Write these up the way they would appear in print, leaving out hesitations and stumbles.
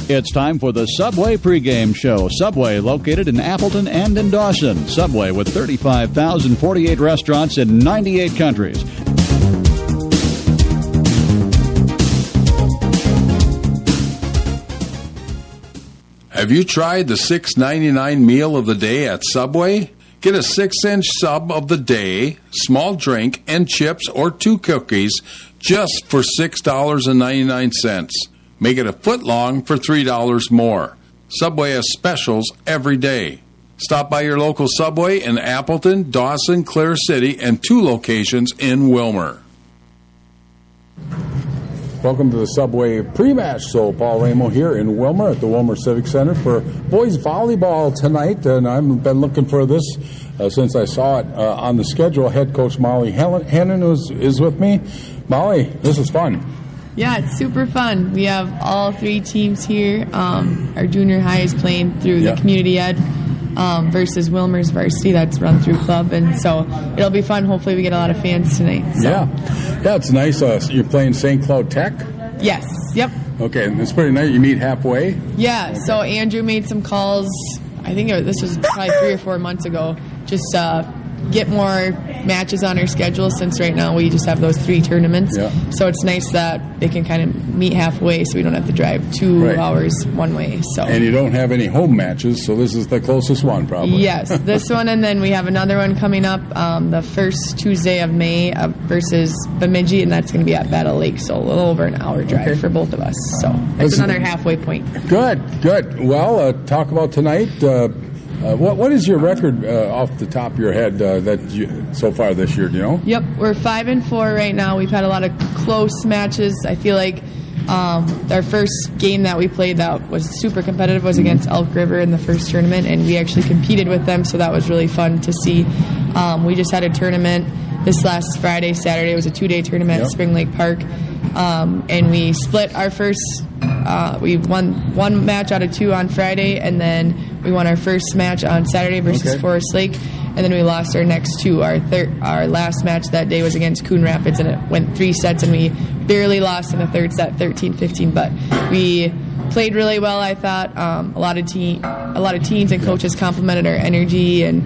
It's time for the Subway pregame show. Subway, located in Appleton and in Dawson. Subway with 35,048 restaurants in 98 countries. Have you tried the $6.99 meal of the day at Subway? Get a 6-inch sub of the day, small drink, and chips or 2 cookies just for $6.99. Make it a foot long for $3 more. Subway has specials every day. Stop by your local Subway in Appleton, Dawson, Clear City, and 2 locations in Wilmer. Welcome to the Subway pre-match. So Paul Ramo here in Wilmer at the Wilmer Civic Center for boys volleyball tonight. And I've been looking for this since I saw it on the schedule. Head coach Molly Hannon is with me. Molly, this is fun. Yeah, it's super fun. We have all 3 teams here. Our junior high is playing through the community ed versus Wilmer's varsity that's run through club. And so it'll be fun. Hopefully we get a lot of fans tonight. So. Yeah, it's nice. You're playing St. Cloud Tech? Yes, yep. Okay, it's pretty nice. You meet halfway? Yeah, okay. So Andrew made some calls, I think this was probably 3 or 4 months ago, just get more matches on our schedule since right now we just have those 3 tournaments. Yeah. So it's nice that they can kind of meet halfway so we don't have to drive 2 hours one way. So. And you don't have any home matches, so this is the closest one probably. Yes, this one, and then we have another one coming up the first Tuesday of May versus Bemidji, and that's going to be at Battle Lake, so a little over an hour drive for both of us. So it's another halfway point. Good. Well, talk about tonight. What is your record off the top of your head so far this year? Do you know? Yep, we're 5-4 right now. We've had a lot of close matches. I feel like our first game that we played that was super competitive was against Elk River in the first tournament, and we actually competed with them, so that was really fun to see. We just had a tournament this last Friday, Saturday. It was a 2-day tournament at Spring Lake Park, and we split our first. We won 1 match out of 2 on Friday, and then we won our first match on Saturday versus Forest Lake, and then we lost our next 2. Our last match that day was against Coon Rapids, and it went 3 sets, and we barely lost in the third set, 13-15. But we played really well, I thought. A lot of teens and coaches complimented our energy, and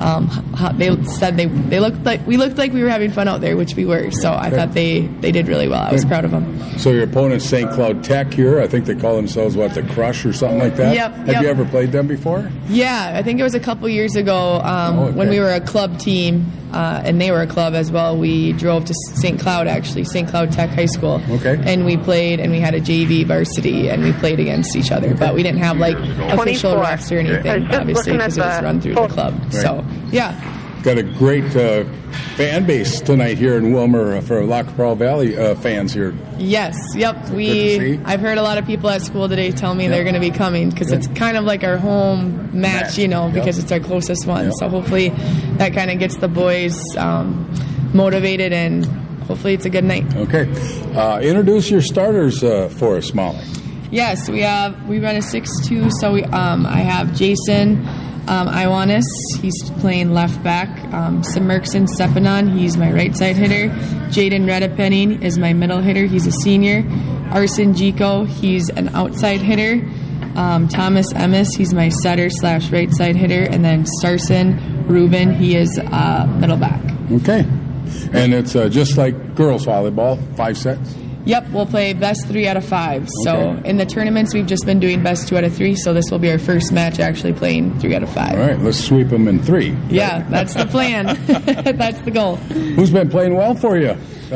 they said we looked like we were having fun out there, which we were. So I thought they did really well. I was proud of them. So your opponent's St. Cloud Tech here. I think they call themselves the Crush or something like that. Have you ever played them before? Yeah, I think it was a couple years ago when we were a club team. And they were a club as well. We drove to St. Cloud Tech High School. Okay. And we played, and we had a JV varsity, and we played against each other. But we didn't have official refs or anything, obviously, because it was run through the club. Right. So, yeah. Got a great fan base tonight here in Wilmer for La Capral Valley fans here. Yes, yep. I've heard a lot of people at school today tell me they're going to be coming because it's kind of like our home match, because it's our closest one. Yep. So hopefully that kind of gets the boys motivated, and hopefully it's a good night. Okay. Introduce your starters for us, Molly. Yes, we run a 6-2, so I have Jason Iwanis, he's playing left back. Simerkson Stepanon, he's my right side hitter. Jaden Redepenning is my middle hitter, he's a senior. Arsen Jico, he's an outside hitter. Thomas Emmis, he's my setter / right side hitter. And then Starson Rubin, he is middle back. Okay. And it's just like girls volleyball, 5 sets? Yep, we'll play best 3 out of 5. Okay. So in the tournaments, we've just been doing best 2 out of 3. So this will be our first match actually playing 3 out of 5. All right, let's sweep them in 3. Yeah, that's the plan. That's the goal. Who's been playing well for you?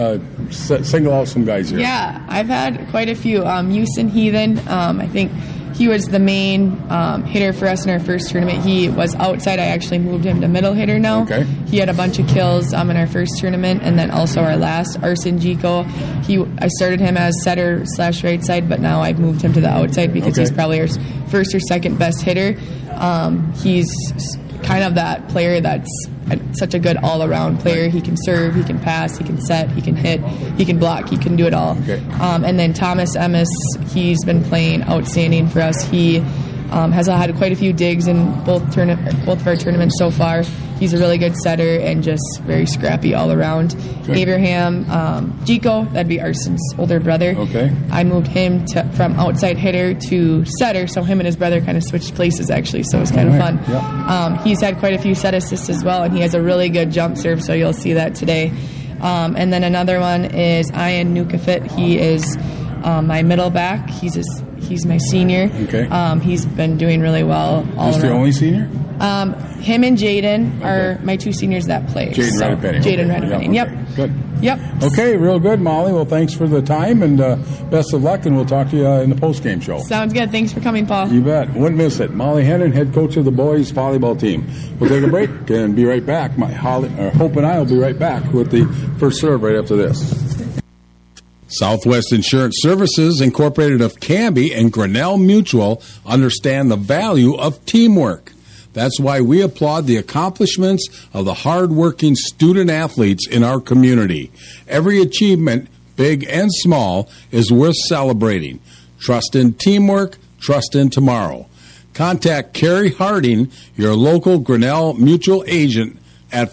Single out some guys here. Yeah, I've had quite a few. Houston Heathen, I think he was the main hitter for us in our first tournament. He was outside. I actually moved him to middle hitter now. Okay. He had a bunch of kills in our first tournament, and then also our last, Arsen Jico. I started him as setter / right side, but now I've moved him to the outside because he's probably our first or second best hitter. He's kind of that player that's such a good all-around player. He can serve, he can pass, he can set, he can hit, he can block, he can do it all. Okay. And then Thomas Emmis, he's been playing outstanding for us. He has had quite a few digs in both of our tournaments so far. he's a really good setter and just very scrappy all around. Okay. Abraham Gico, that'd be Arson's older brother. Okay. I moved him from outside hitter to setter, so him and his brother kind of switched places actually, so it was kind of fun. Yep. He's had quite a few set assists as well, and he has a really good jump serve, so you'll see that today. And then another one is Ian Nukafit. He is my middle back. He's my senior. Okay. He's been doing really well all Just around. the only senior? Him and Jaden are my two seniors that play. Jaden Radapenny. Jaden Radapenny. Yep. Good. Yep. Okay, real good, Molly. Well, thanks for the time, and best of luck, and we'll talk to you in the post-game show. Sounds good. Thanks for coming, Paul. You bet. Wouldn't miss it. Molly Hennon, head coach of the boys volleyball team. We'll take a break and be right back. Hope and I will be right back with the first serve right after this. Southwest Insurance Services, Incorporated of Canby and Grinnell Mutual, understand the value of teamwork. That's why we applaud the accomplishments of the hard-working student-athletes in our community. Every achievement, big and small, is worth celebrating. Trust in teamwork, trust in tomorrow. Contact Carrie Harding, your local Grinnell Mutual agent, at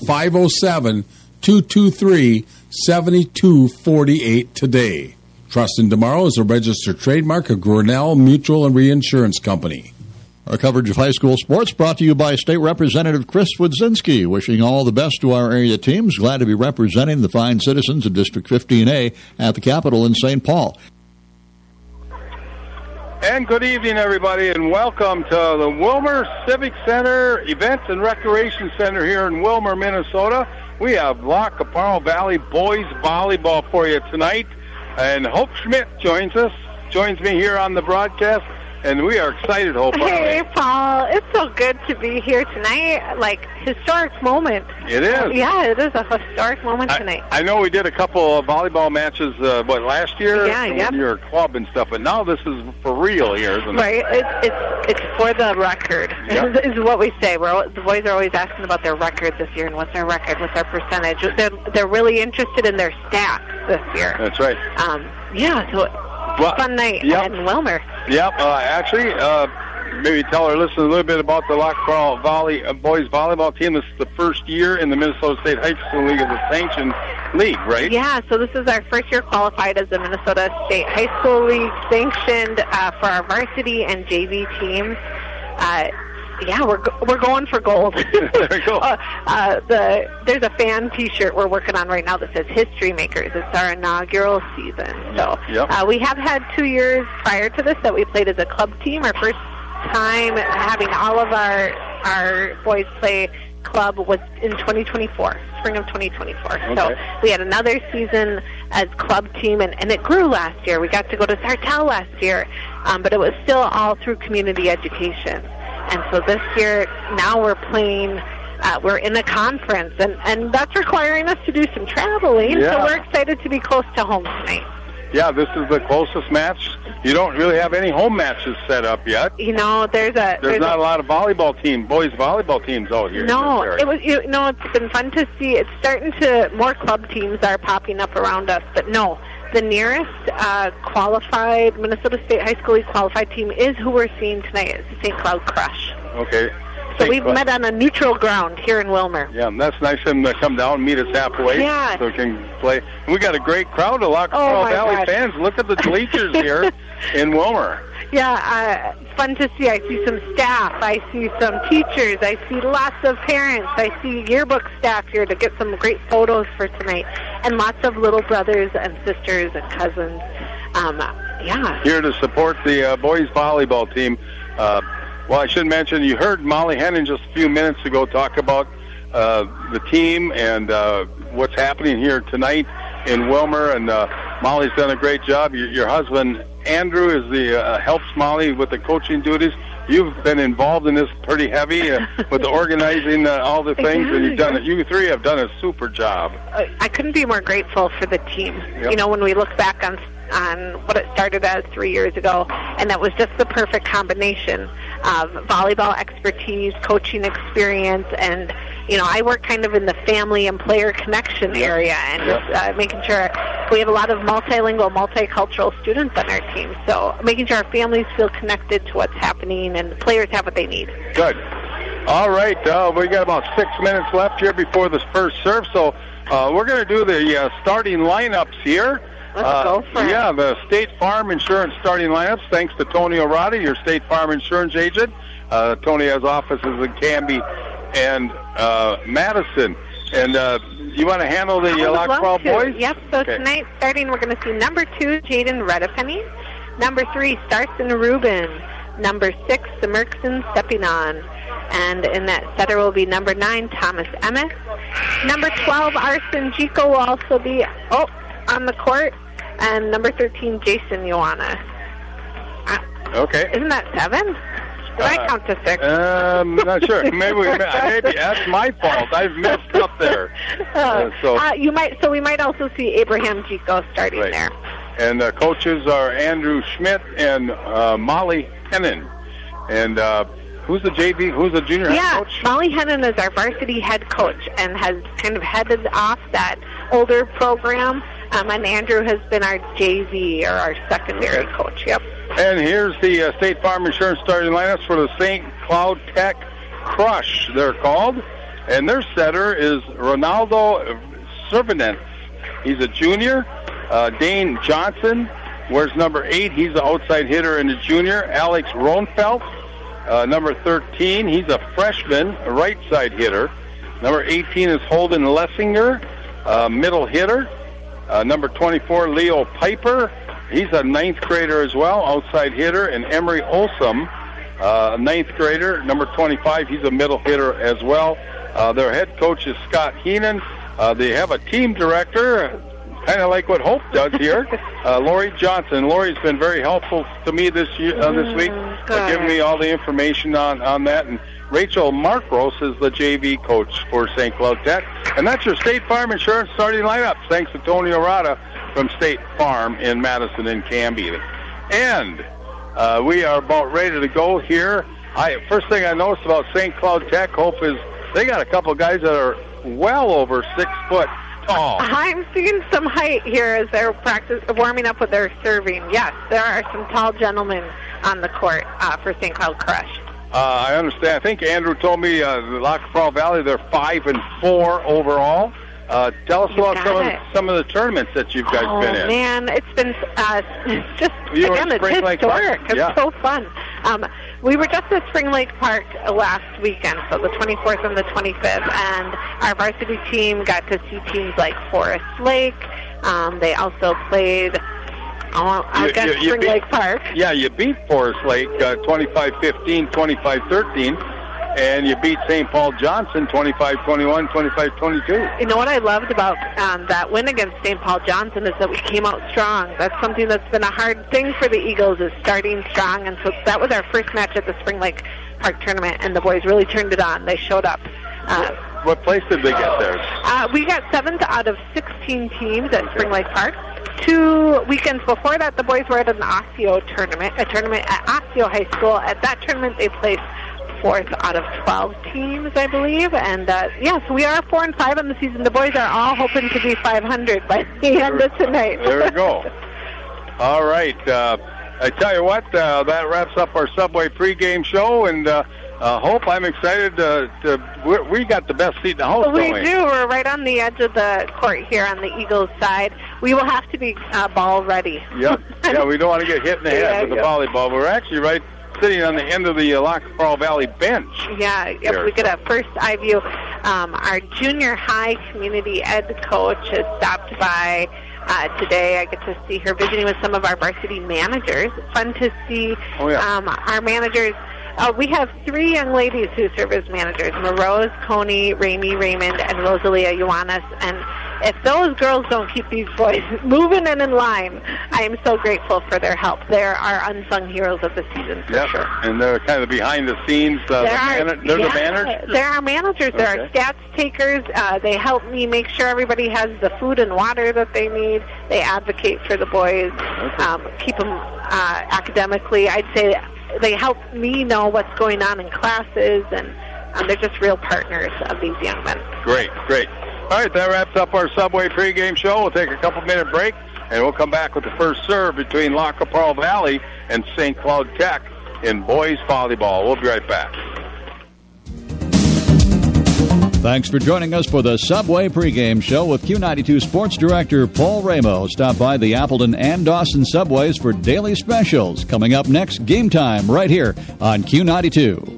507-223-7248 today. Trust in Tomorrow is a registered trademark of Grinnell Mutual and Reinsurance Company. Our coverage of high school sports brought to you by State Representative Chris Wodzinski. Wishing all the best to our area teams. Glad to be representing the fine citizens of District 15A at the Capitol in St. Paul. And good evening, everybody, and welcome to the Wilmer Civic Center Events and Recreation Center here in Wilmer, Minnesota. We have La Caparro Valley Boys Volleyball for you tonight. And Hope Schmidt joins me here on the broadcast. And we are excited, Hope. Hey, Paul. It's so good to be here tonight. Like, historic moment. It is. Yeah, it is a historic moment tonight. I know we did a couple of volleyball matches, last year? Yeah. With your club and stuff, but now this is for real here, isn't it? Right. It's for the record, is what we say. The boys are always asking about their record this year, and what's their record, what's their percentage. They're really interested in their stats this year. That's right. Fun night in Wilmer. Yep. Maybe tell our listeners a little bit about the La Caparro Valley Boys Volleyball Team. This is the first year in the Minnesota State High School League as a sanctioned league, right? Yeah, so this is our first year qualified as the Minnesota State High School League, sanctioned for our varsity and JV teams. We're going for gold. There we go. There's a fan T-shirt we're working on right now that says History Makers. It's our inaugural season. So we have had 2 years prior to this that we played as a club team. Our first time having all of our boys play club was in 2024, spring of 2024. Okay. So we had another season as club team, and it grew last year. We got to go to Sartell last year, but it was still all through community education. And so this year, now we're playing, we're in a conference, and that's requiring us to do some traveling, so we're excited to be close to home tonight. Yeah, this is the closest match. You don't really have any home matches set up yet. You know, there's not a lot of boys volleyball teams out here. No, it's been fun to see. It's starting to, more club teams are popping up around us, but no. The nearest qualified Minnesota State High School League qualified team is who we're seeing tonight. It's the St. Cloud Crush. Okay. So we've met on a neutral ground here in Wilmer. Yeah, and that's nice of them to come down and meet us halfway. Yeah. So we can play. And we got a great crowd of La Caparro Valley fans. Look at the bleachers here in Wilmer. Yeah, it's fun to see. I see some staff. I see some teachers. I see lots of parents. I see yearbook staff here to get some great photos for tonight. And lots of little brothers and sisters and cousins. Here to support the boys volleyball team. I should mention, you heard Molly Hennon just a few minutes ago talk about the team and what's happening here tonight in Wilmer. And Molly's done a great job. Your husband, Andrew, helps Molly with the coaching duties. You've been involved in this pretty heavy with the organizing all the things, and you three have done a super job. I couldn't be more grateful for the team. Yep. You know, when we look back on what it started as 3 years ago, and that was just the perfect combination of volleyball expertise, coaching experience, and I work kind of in the family and player connection area, and just making sure we have a lot of multilingual, multicultural students on our team. So making sure our families feel connected to what's happening and the players have what they need. Good. All right, we got about 6 minutes left here before this first serve, so we're going to do the starting lineups here. Let's go for it. Yeah, the State Farm Insurance starting lineups, thanks to Tony Orada, your State Farm Insurance agent. Tony has offices in Canby and Madison. And you want to handle the Lac Ball boys? Yep, so tonight starting we're going to see number 2, Jaden Redepenny. Number 3, Starson Rubin. Number 6, Semerkson Stepinon. And in that setter will be number 9, Thomas Emmett. Number 12, Arsen Jico will also be on the court. And number 13, Jason Ioana. Okay. Isn't that 7? Did I count to 6? I'm not sure. Maybe that's my fault. I've messed up there. We might also see Abraham Jico starting there. And coaches are Andrew Schmidt and Molly Hennon. And who's the JV? Who's the junior head coach? Yeah, Molly Hennon is our varsity head coach and has kind of headed off that older program. And Andrew has been our JV, or our secondary coach. Yep. And here's the State Farm Insurance starting lineups for the St. Cloud Tech Crush, they're called. And their setter is Ronaldo Servant. He's a junior. Dane Johnson wears number 8. He's the outside hitter and a junior. Alex Ronfelt, number 13. He's a freshman, a right side hitter. Number 18 is Holden Lessinger, middle hitter. Number 24, Leo Piper. He's a 9th grader as well, outside hitter. And Emery Olsom, 9th grader. Number 25, he's a middle hitter as well. Their head coach is Scott Heenan. They have a team director, kind of like what Hope does here, Lori Johnson. Lori's been very helpful to me this week, giving me all the information on that. And Rachel Markros is the JV coach for St. Cloud Tech. And that's your State Farm Insurance starting lineup, thanks to Tony Orada from State Farm in Madison and Canby. And we are about ready to go here. First thing I noticed about St. Cloud Tech, Hope, is they got a couple guys that are well over 6 foot tall. I'm seeing some height here as they're warming up with their serving. Yes, there are some tall gentlemen on the court for St. Cloud Crush. I understand. I think Andrew told me the Lac Qui Valley, they're 5-4 overall. Tell us about some of the tournaments that you guys been in. Oh, man, it's been just, again, it's historic. It's so fun. We were just at Spring Lake Park last weekend, so the 24th and the 25th, and our varsity team got to see teams like Forest Lake. They also played Spring Lake Park. Yeah, you beat Forest Lake 25-15, 25-13. And you beat St. Paul Johnson 25-21, 25-22. You know what I loved about that win against St. Paul Johnson is that we came out strong. That's something that's been a hard thing for the Eagles, is starting strong. And so that was our first match at the Spring Lake Park tournament, and the boys really turned it on. They showed up. What place did they get theirs? We got 7th out of 16 teams at Spring Lake Park. 2 weekends before that, the boys were at an Osseo tournament, a tournament at Osseo High School. At that tournament, they placed 4th out of 12 teams, I believe. And, so we are 4-5 on the season. The boys are all hoping to be 500 by the end of tonight. There we go. All right. I tell you what, that wraps up our Subway pregame show. And Hope, I'm excited. We got the best seat in the house, don't we? We do. We're right on the edge of the court here on the Eagles side. We will have to be ball ready. Yep. Yeah, we don't want to get hit in the head with the volleyball. We're actually sitting on the end of the Lac Qui Valley bench. Yeah, if we get a first eye view. Our junior high community ed coach has stopped by today. I get to see her visiting with some of our varsity managers. It's fun to see our managers. We have 3 young ladies who serve as managers: Morose, Coney, Ramey, Raymond, and Rosalia Ioannis. And if those girls don't keep these boys moving and in line, I am so grateful for their help. They're our unsung heroes of the season, for sure. And they're kind of behind the scenes. They're the managers? They're our managers. They're our stats takers. They help me make sure everybody has the food and water that they need. They advocate for the boys, keep them academically. I'd say they help me know what's going on in classes, and they're just real partners of these young men. Great. All right, that wraps up our Subway pregame show. We'll take a couple-minute break, and we'll come back with the first serve between Lac Qui Valley and St. Cloud Tech in boys volleyball. We'll be right back. Thanks for joining us for the Subway pregame show with Q92 Sports Director Paul Ramo. Stop by the Appleton and Dawson Subways for daily specials. Coming up next, Game Time, right here on Q92.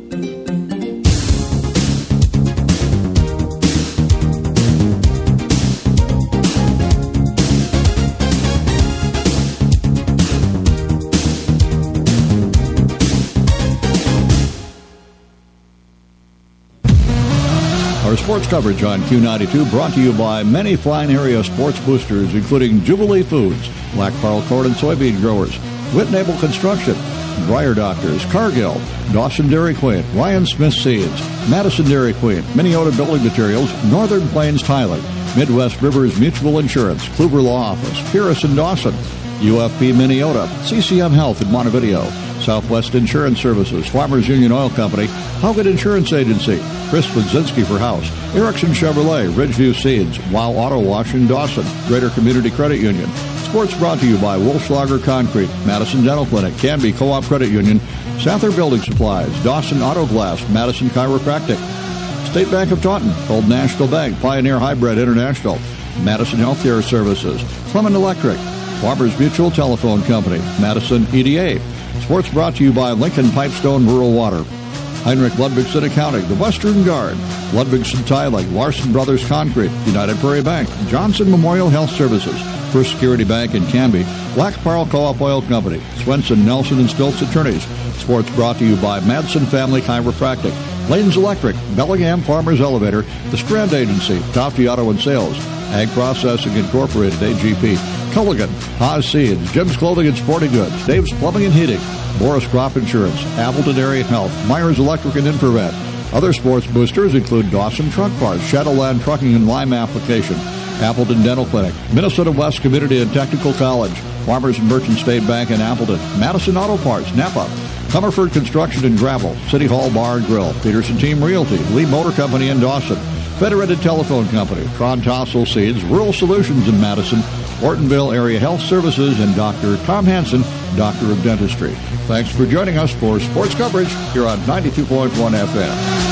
Our sports coverage on Q92 brought to you by many fine area sports boosters, including Jubilee Foods, Black Pearl Corn and Soybean Growers, Whitnable Construction, Dryer Doctors, Cargill, Dawson Dairy Queen, Ryan Smith Seeds, Madison Dairy Queen, Minneota Building Materials, Northern Plains Tiling, Midwest Rivers Mutual Insurance, Kluver Law Office, Pierce and Dawson, UFP Minneota, CCM Health in Montevideo, Southwest Insurance Services, Farmers Union Oil Company, Haugen Insurance Agency, Chris Wodzinski for House, Erickson Chevrolet, Ridgeview Seeds, Wow Auto Wash in Dawson, Greater Community Credit Union. Sports brought to you by Wolfschlager Concrete, Madison Dental Clinic, Canby Co-op Credit Union, Sather Building Supplies, Dawson Auto Glass, Madison Chiropractic, State Bank of Taunton, Old National Bank, Pioneer Hybrid International, Madison Healthcare Services, Clement Electric, Farmers Mutual Telephone Company, Madison EDA. Sports brought to you by Lincoln Pipestone Rural Water, Heinrich Ludwigson Accounting, the Western Guard, Ludwigson Tiling, Larson Brothers Concrete, United Prairie Bank, Johnson Memorial Health Services, First Security Bank in Canby, Black Pearl Co-op Oil Company, Swenson, Nelson, and Stilts Attorneys. Sports brought to you by Madsen Family Chiropractic, Lanes Electric, Bellingham Farmers Elevator, The Strand Agency, Tofty Auto and Sales, Ag Processing Incorporated, AGP, Culligan, Haas Seeds, Jim's Clothing and Sporting Goods, Dave's Plumbing and Heating, Morris Crop Insurance, Appleton Area Health, Myers Electric and Infrared. Other sports boosters include Dawson Truck Parts, Shadowland Trucking and Lime Application, Appleton Dental Clinic, Minnesota West Community and Technical College, Farmers and Merchant State Bank in Appleton, Madison Auto Parts, Napa, Comerford Construction and Gravel, City Hall Bar and Grill, Peterson Team Realty, Lee Motor Company in Dawson, Federated Telephone Company, Tron Tossel Seeds, Rural Solutions in Madison, Ortonville Area Health Services, and Dr. Tom Hansen, Doctor of Dentistry. Thanks for joining us for sports coverage here on 92.1 FM.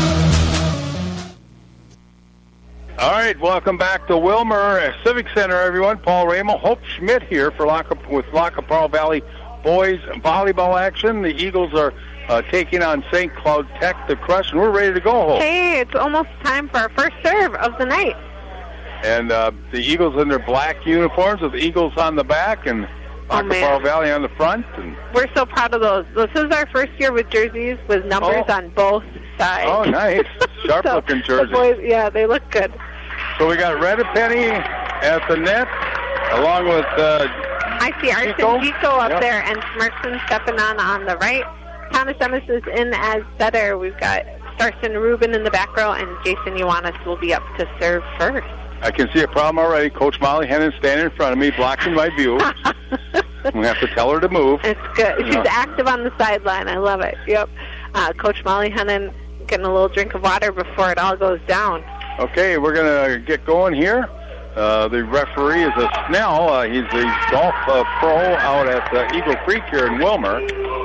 All right, welcome back to Wilmer Civic Center, everyone. Paul Ramo, Hope Schmidt here for with Lac-Carle Valley boys volleyball action. The Eagles are taking on St. Cloud Tech, the Crush, and we're ready to go, Hope. Hey, it's almost time for our first serve of the night. And the Eagles in their black uniforms with Eagles on the back and Lac-Carle Valley on the front. And we're so proud of those. This is our first year with jerseys with numbers on both sides. Oh, nice. Sharp-looking jerseys. The boys, yeah, they look good. So we got Penny at the net, along with I see Arson Gico up there, and Smirkson Stepanon on the right. Thomas Emmis is in as setter. We've got Starson Rubin in the back row, and Jason Ioannis will be up to serve first. I can see a problem already. Coach Molly Hennon standing in front of me, blocking my view. We have to tell her to move. It's good. She's active on the sideline. I love it. Yep. Coach Molly Hennon getting a little drink of water before it all goes down. Okay, we're going to get going here. The referee is a Snell. He's a golf pro out at Eagle Creek here in Wilmer.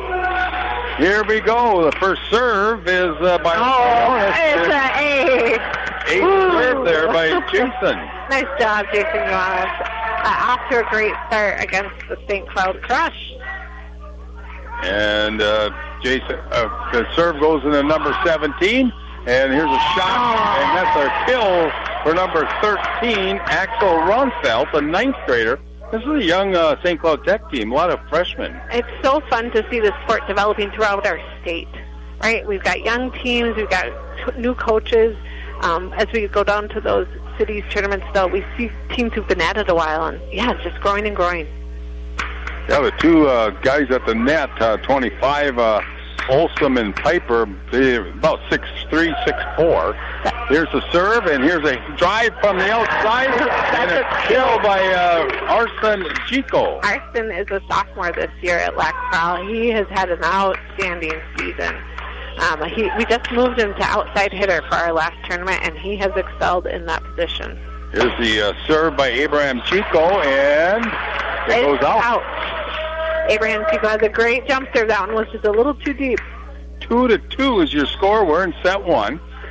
Here we go. The first serve is by it's an ace serve there by Jason. Nice job, Jason Ioannis. Off to a great start against the St. Cloud Crush. And Jason, the serve goes into number 17. And here's a shot, and that's our kill for number 13, Axel Ronfeld, a ninth grader. This is a young St. Cloud Tech team, a lot of freshmen. It's so fun to see the sport developing throughout our state, right? We've got young teams, we've got new coaches. As we go down to those cities tournaments, though, we see teams who've been at it a while, and it's just growing and growing. Yeah, the two guys at the net, 25, Olsom and Piper, they're about 6'3", 6'4". Here's a serve, and here's a drive from the outside, and a kill by Arson Chico. Arson is a sophomore this year at Lac-Carle. He has had an outstanding season. We just moved him to outside hitter for our last tournament, and he has excelled in that position. Here's the serve by Abraham Chico, and it goes out. Abraham Chico has a great jump serve. That one was just a little too deep. 2-2 is your score. We're in set one.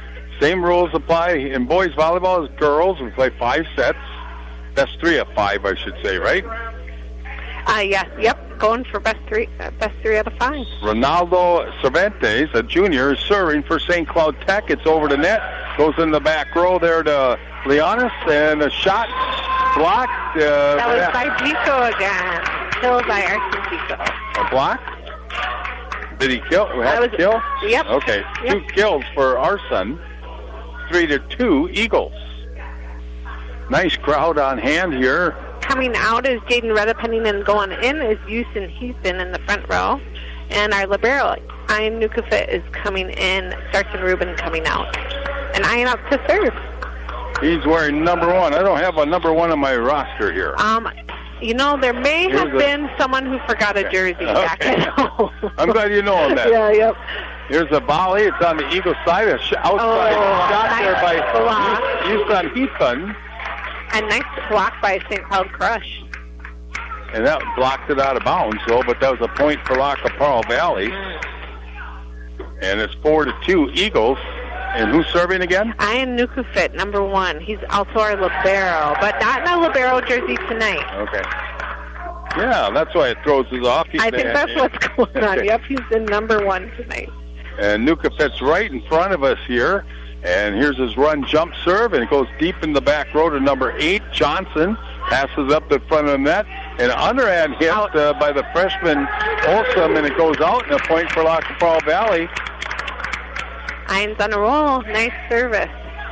Same rules apply in boys volleyball as girls. We play 5 sets. Best 3 of 5, I should say, right? Yes, yep, going for best 3 out of 5. Ronaldo Cervantes, a junior, is serving for St. Cloud Tech. It's over the net, goes in the back row there to Leonis, and a shot blocked. That was by Gico again. Killed by Arson Gico. A block? Did he kill? Kill? Yep. Okay, yep. 2 kills for Arson. 3-2 Eagles. Nice crowd on hand here. Coming out is Jaden Redepenning, and going in is Houston Heathen in the front row. And our libero, Ian Nukafit, is coming in. Starson Rubin coming out. And Ian up to serve. He's wearing number 1. I don't have a number 1 on my roster here. You know, there may have been someone who forgot a jersey back at home. I'm glad you know that. Yeah, yep. Here's a volley. It's on the Eagle side. Outside shot nice there by Houston Heathen. And nice block by St. Cloud Crush. And that blocked it out of bounds, though, but that was a point for Lac La Parle Valley. And it's 4-2 Eagles. And who's serving again? Ian Nukafit, number 1. He's also our libero, but not in a libero jersey tonight. Okay. Yeah, that's why it throws us off. I think that's what's going on. Yep, he's in number 1 tonight. And Nukafit's right in front of us here. And here's his run jump serve, and it goes deep in the back row to number 8, Johnson. Passes up the front of the net. And an underhand hit by the freshman Olson, and it goes out, and a point for Lac La Parle Valley. Ian's on a roll. Nice service.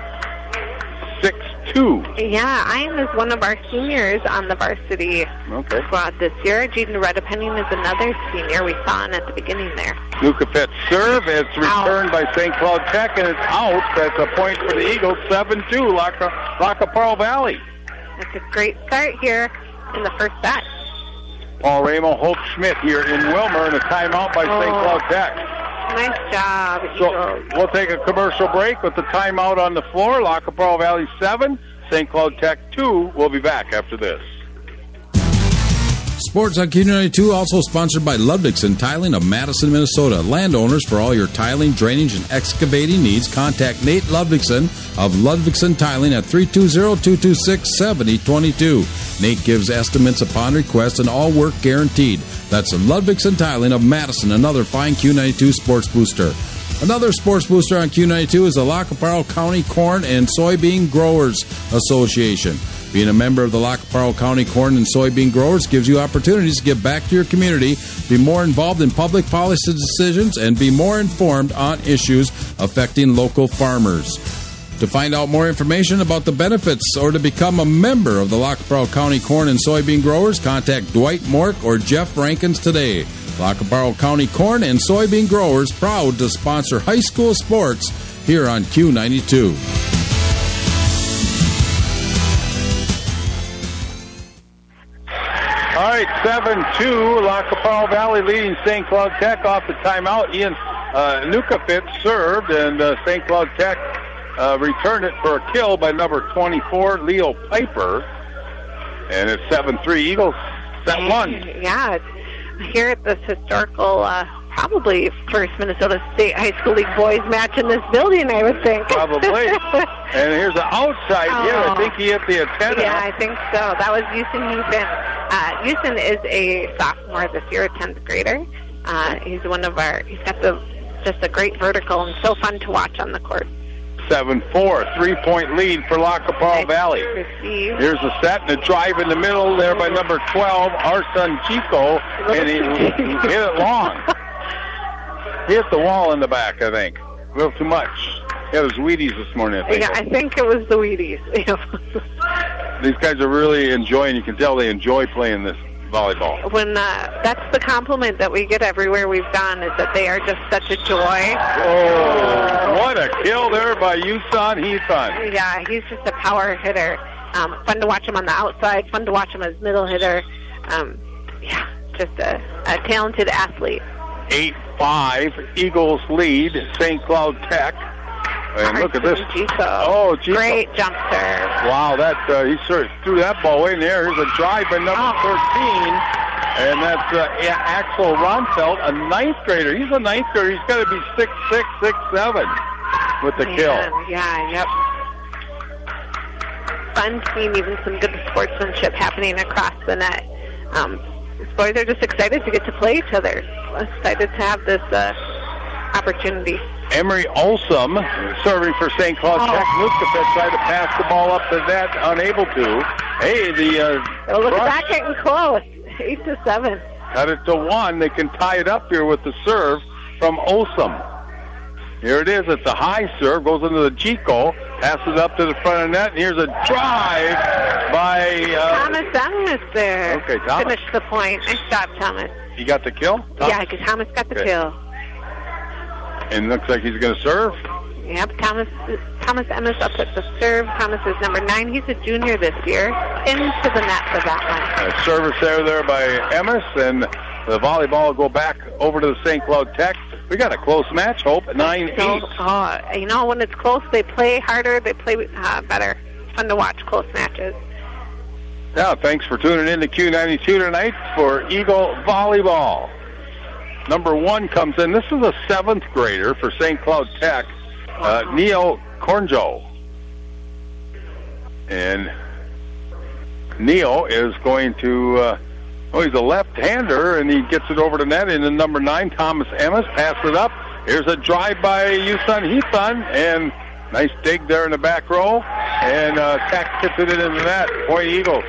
6-2. Yeah, Ian is one of our seniors on the varsity squad this year. Jaden Redepenning is another senior. We saw him at the beginning there. Nukafit serve. It's returned by St. Cloud Tech, and it's out. That's a point for the Eagles. 7-2, Lac La Parle Valley. That's a great start here in the first set. Paul Ramo, Hope Schmidt here in Wilmer, and a timeout by St. Cloud Tech. Nice job, Eagles. So we'll take a commercial break with the timeout on the floor. Lac La Parle Valley 7, St. Cloud Tech 2. We'll be back after this. Sports on Q92 also sponsored by Ludvigsen Tiling of Madison, Minnesota. Landowners, for all your tiling, drainage, and excavating needs, contact Nate Ludvigsen of Ludvigsen Tiling at 320-226-7022. Nate gives estimates upon request and all work guaranteed. That's Ludvigsen Tiling of Madison, another fine Q92 sports booster. Another sports booster on Q92 is the Lac La Parle County Corn and Soybean Growers Association. Being a member of the Lac La Parle County Corn and Soybean Growers gives you opportunities to give back to your community, be more involved in public policy decisions, and be more informed on issues affecting local farmers. To find out more information about the benefits or to become a member of the Lac La Parle County Corn and Soybean Growers, contact Dwight Mork or Jeff Rankins today. Lac La Parle County Corn and Soybean Growers, proud to sponsor high school sports here on Q92. All right, 7-2, Lac La Parle Valley leading St. Cloud Tech off the timeout. Ian Nukafit served, and St. Cloud Tech returned it for a kill by number 24, Leo Piper. And it's 7-3 Eagles, set 1. Yeah, here at this historical, probably first Minnesota State High School League boys match in this building, I would think. Probably. And here's an outside hit. I think he hit the antenna. Yeah, I think so. That was Houston Heathen. Houston is a sophomore this year, a 10th grader. He's one of our, he's got just a great vertical and so fun to watch on the court. 7-4, 3-point lead for Lac La Parle Valley. Receive. Here's a set and a drive in the middle there by number 12, Arson Chico, and he hit it long. He hit the wall in the back, I think. A little too much. Yeah, it was Wheaties this morning, I think. Yeah, I think it was the Wheaties. These guys are really enjoying, you can tell they enjoy playing this volleyball. When that's the compliment that we get everywhere we've gone, is that they are just such a joy. Oh, what a kill there by Houston Heathen. Yeah, he's just a power hitter. Fun to watch him on the outside, fun to watch him as middle hitter. Yeah, just a talented athlete. 8-5, Eagles lead, St. Cloud Tech. And look at this. Oh, Gico. Great jump serve. Wow, that he sort of threw that ball in there. Here's a drive by number 13. And that's Axel Ronfeld, a 9th grader. He's a 9th grader. He's got to be 6'6", 6'7". with the kill. Yeah, yep. Fun team, even some good sportsmanship happening across the net. These boys are just excited to get to play each other. Excited to have this opportunity. Emery Olsom serving for St. Cloud Tech. Nuskafet tried to pass the ball up the net, unable to. Hey, look at that getting close. 8-7. Cut it to 1. They can tie it up here with the serve from Olsom. Here it is. It's a high serve. Goes into the Chico. Passes up to the front of the net. And here's a drive by... Thomas Ennis there. Okay, Thomas. Finished the point. Nice job, Thomas. He got the kill? Thomas? Yeah, because Thomas got the kill. And looks like he's going to serve. Yep, Thomas Ennis up at the serve. Thomas is number 9. He's a junior this year. Into the net for that one. Service there by Emmis, and the volleyball will go back over to the St. Cloud Tech. We got a close match, Hope, 9-8. You know, when it's close, they play harder, they play better. Fun to watch close matches. Yeah, thanks for tuning in to Q92 tonight for Eagle Volleyball. Number 1 comes in. This is a 7th grader for St. Cloud Tech, Neil Cornjo. And Neil is going to... he's a left-hander, and he gets it over to net. And then number 9, Thomas Emmis, passes it up. Here's a drive by Yusun Heathun, and nice dig there in the back row. And Tech gets it into the net. Point Eagles.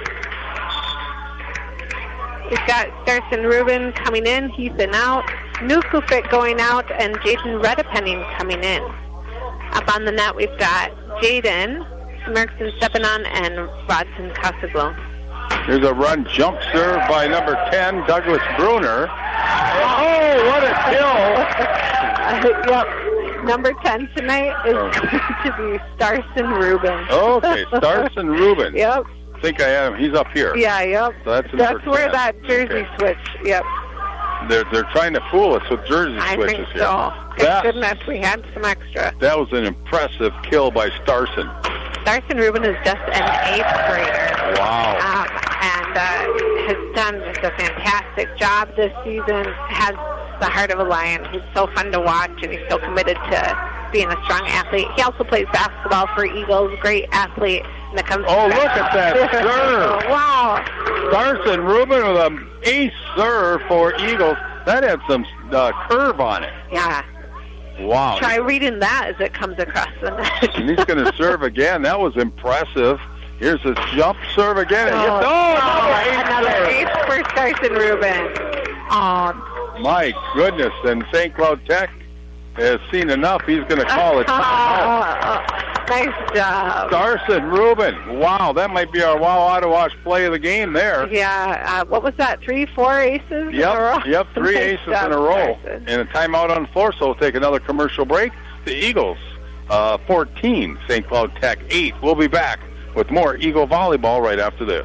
We've got Starson Rubin coming in, Heathen out, Nukufit going out, and Jaden Redepenning coming in. Up on the net, we've got Jaden Smirkson stepping on, and Rodson Casaglo. Here's a run jump serve by number 10, Douglas Bruner. Oh, what a kill! Yep. Number 10 tonight is going to be Starson Rubin. Okay, Starson Rubin. Yep. I think I have him. He's up here. Yeah, yep. So that's where that jersey switch, yep. They're trying to fool us with jersey switches here. I think so. Thank goodness we had some extra. That was an impressive kill by Starson. Starson Rubin is just an 8th grader. Wow. And has done just a fantastic job this season. Has the heart of a lion. He's so fun to watch, and he's so committed to being a strong athlete. He also plays basketball for Eagles. Great athlete. And it comes look at that serve. Wow. Starson Rubin with an ace serve for Eagles. That had some curve on it. Yeah. Wow. Try reading that as it comes across the net. And he's going to serve again. That was impressive. Here's a jump serve again. Another ace for Starson Rubin. My goodness. And St. Cloud Tech has seen enough. He's going to call it timeout. Nice job. Starson Rubin. Wow, that might be our Wow Ottawa play of the game there. Yeah. What was that, 3-4 aces in a row? Yep, 3 aces in a row. Starson. And a timeout on 4, so we'll take another commercial break. The Eagles, 14, St. Cloud Tech 8. We'll be back with more Eagle Volleyball right after this.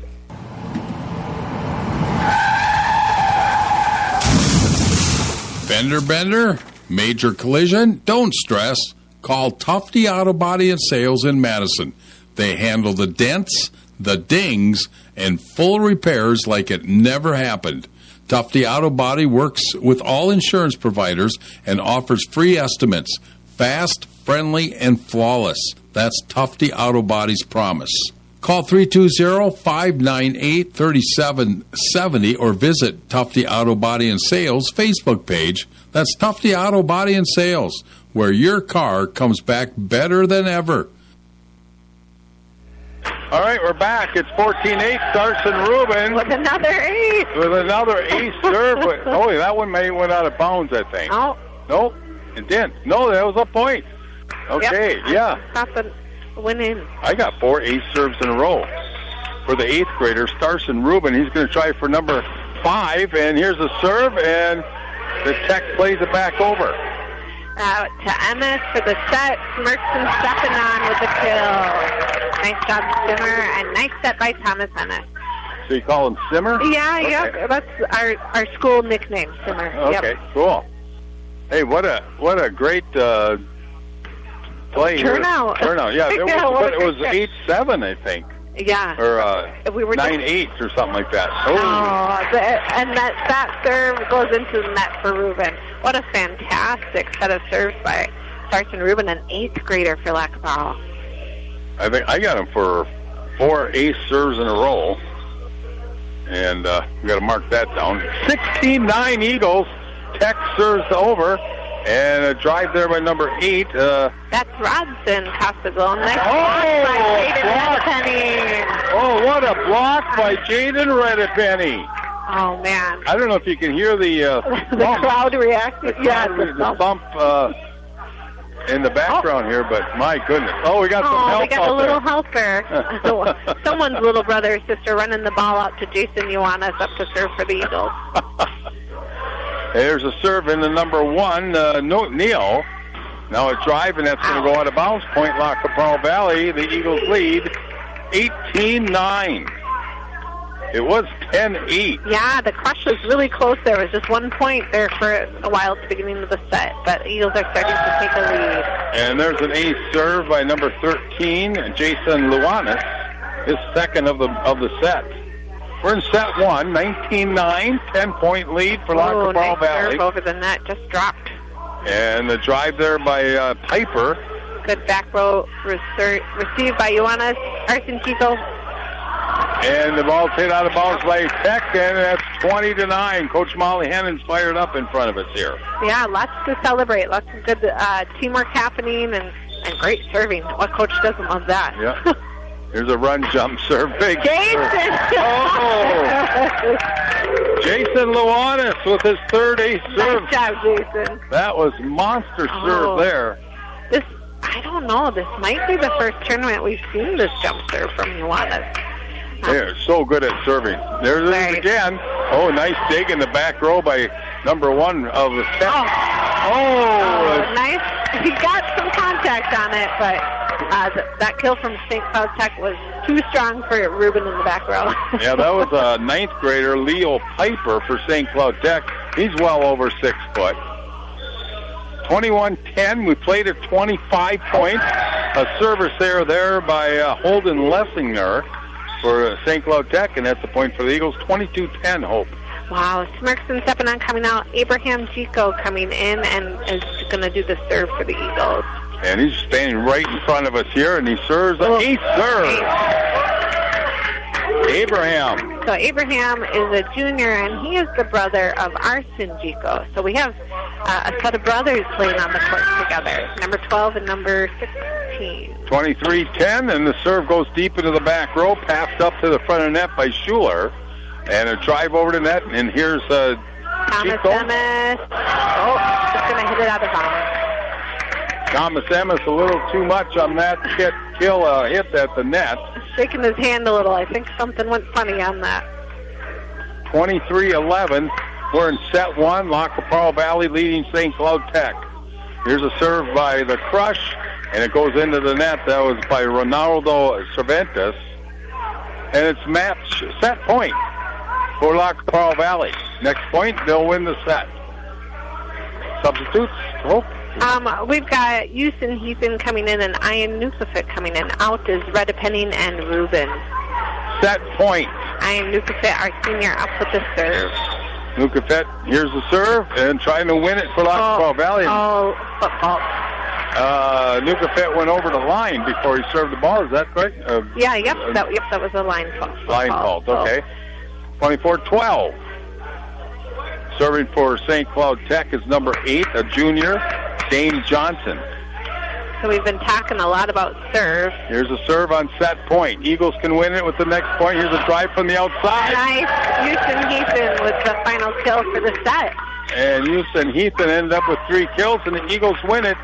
Fender bender? Major collision? Don't stress. Call Tufty Auto Body and Sales in Madison. They handle the dents, the dings, and full repairs like it never happened. Tufty Auto Body works with all insurance providers and offers free estimates. Fast, friendly, and flawless. That's Tufty Auto Body's promise. Call 320-598-3770 or visit Tufty Auto Body and Sales Facebook page. That's Tufty Auto Body and Sales, where your car comes back better than ever. All right, we're back. It's 14-8. Starson Rubin. With another ace. With another ace serve. Oh, that one may went out of bounds, I think. Oh. Nope, it didn't. No, that was a point. Okay, yep. Yeah. Stop and went in. I got 4 ace serves in a row. For the 8th grader, Starson Rubin, he's going to try for number 5, and here's a serve, and the Tech plays it back over. To Emmis for the set. Smirkson stepping on with the kill. Nice job, Simmer, and nice set by Thomas Emmis. So you call him Simmer? Yeah, okay. Yep. That's our school nickname, Simmer. Okay, yep. Cool. Hey, what a great play turnout. Here. Turnout, yeah. It was 8-7, I think. Yeah. Or we were 9-8 or something like that. And that serve goes into the net for Rubin. What a fantastic set of serves by Sarson Rubin, an 8th grader for Lackapaul. I think I got him for 4 ace serves in a row. And we got to mark that down. 16-9 Eagles. Tech serves over. And a drive there by number 8. That's Rodson Costagol. Next Oh, what a block by Jaden Redepenny. Oh, man. I don't know if you can hear the crowd reacting. The bump in the background here, but my goodness. Oh, we got some help. We got a little helper. Someone's little brother or sister running the ball out to Jason Ioannis up to serve for the Eagles. There's a serve in the number 1, Neal. Now a drive, and that's going to go out of bounds. Point Lackapaul Valley. The Eagles lead 18-9. It was 10-8. Yeah, the crush was really close. There was just 1 point there for a while at the beginning of the set, but Eagles are starting to take a lead. And there's an ace serve by number 13, Jason Luanis, his second of the set. We're in set 1, 19-9, 10-point lead for Lackapaul nice Valley. Serve over the net, just dropped. And the drive there by Piper. Good back row received by Ioannis Arsenchico. And the ball's hit out of bounds by Tech, and that's 20-9. Coach Molly Hennon's fired up in front of us here. Yeah, lots to celebrate. Lots of good teamwork happening and great serving. What coach doesn't love that? Yeah. Here's a run jump serve. Big Jason! Jason Luanis with his third ace serve. Nice job, Jason. That was monster serve there. I don't know. This might be the first tournament we've seen this jump serve from Ioannis. They're so good at serving. There it is again. Oh, nice dig in the back row by number 1 of the set. Oh, nice. He got some contact on it, but that kill from St. Cloud Tech was too strong for Rubin in the back row. Yeah, that was a 9th grader, Leo Piper, for St. Cloud Tech. He's well over 6 foot. 21-10. We played at 25 points. A service there by Holden Lessinger for St. Cloud Tech, and that's a point for the Eagles. 22-10, Hope. Wow, Smirkson stepping on, coming out. Abraham Gico coming in and is going to do the serve for the Eagles. And he's standing right in front of us here, and he serves an ace serve. Abraham. So Abraham is a junior, and he is the brother of Arsen Gico. So we have a set of brothers playing on the court together, number 12 and number 16. 23-10, and the serve goes deep into the back row, passed up to the front of the net by Schuler. And a drive over to net, and here's Thomas Chico. Emmis. Oh, just going to hit it out of bounds. Thomas Emmis a little too much on that hit at the net. Shaking his hand a little. I think something went funny on that. 23-11. We're in set 1. Lackapaul Valley leading St. Cloud Tech. Here's a serve by the Crush, and it goes into the net. That was by Ronaldo Cervantes. And it's match set point for Lackapaul Valley. Next point, they'll win the set. Substitutes, Hope? We've got Houston Heathen coming in and Ian Nukafit coming in. Out is Redepenning and Rubin. Set point. Ian Nukafit, our senior, up with the serve. Nukafit, here's the serve, and trying to win it for Lackapaul Valley. Football. Nukafit went over the line before he served the ball. Is that correct? That was a line fault. Line fault, okay. 24-12. Serving for St. Cloud Tech is number 8, a junior, Dane Johnson. So we've been talking a lot about serve. Here's a serve on set point. Eagles can win it with the next point. Here's a drive from the outside. Nice. Houston Heathen with the final kill for the set. And Houston Heathen ended up with 3 kills, and the Eagles win it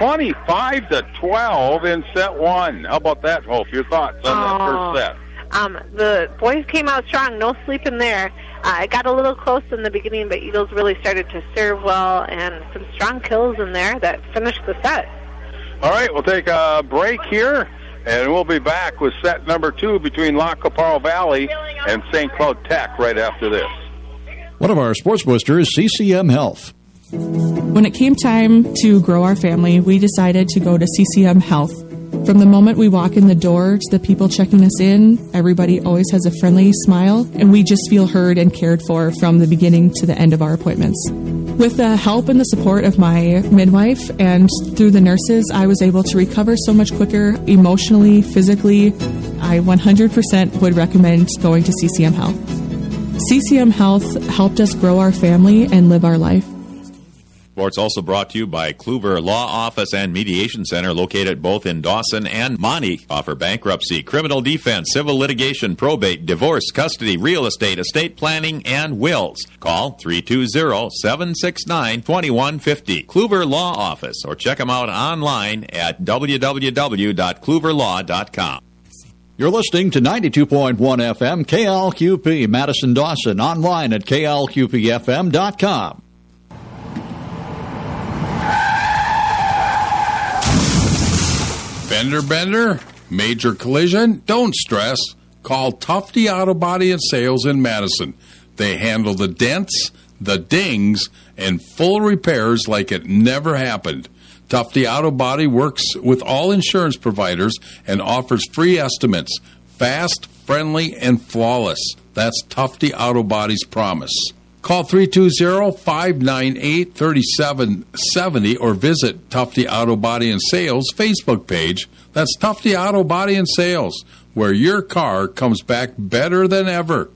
25-12 in set 1. How about that, Hope? Your thoughts on that first set? The boys came out strong. No sleeping there. It got a little close in the beginning, but Eagles really started to serve well, and some strong kills in there that finished the set. All right, we'll take a break here, and we'll be back with set number 2 between Lackapaul Valley and St. Cloud Tech right after this. One of our sports boosters, CCM Health. When it came time to grow our family, we decided to go to CCM Health. From the moment we walk in the door to the people checking us in, everybody always has a friendly smile, and we just feel heard and cared for from the beginning to the end of our appointments. With the help and the support of my midwife and through the nurses, I was able to recover so much quicker emotionally, physically. I 100% would recommend going to CCM Health. CCM Health helped us grow our family and live our life. Sports also brought to you by Kluver Law Office and Mediation Center, located both in Dawson and Monty. Offer bankruptcy, criminal defense, civil litigation, probate, divorce, custody, real estate, estate planning, and wills. Call 320-769-2150. Kluver Law Office, or check them out online at www.kluverlaw.com. You're listening to 92.1 FM KLQP Madison Dawson, online at klqpfm.com. Fender bender? Major collision? Don't stress. Call Tufty Auto Body and Sales in Madison. They handle the dents, the dings, and full repairs like it never happened. Tufty Auto Body works with all insurance providers and offers free estimates. Fast, friendly, and flawless. That's Tufty Auto Body's promise. Call 320-598-3770 or visit Tufty Auto Body and Sales Facebook page. That's Tufty Auto Body and Sales, where your car comes back better than ever.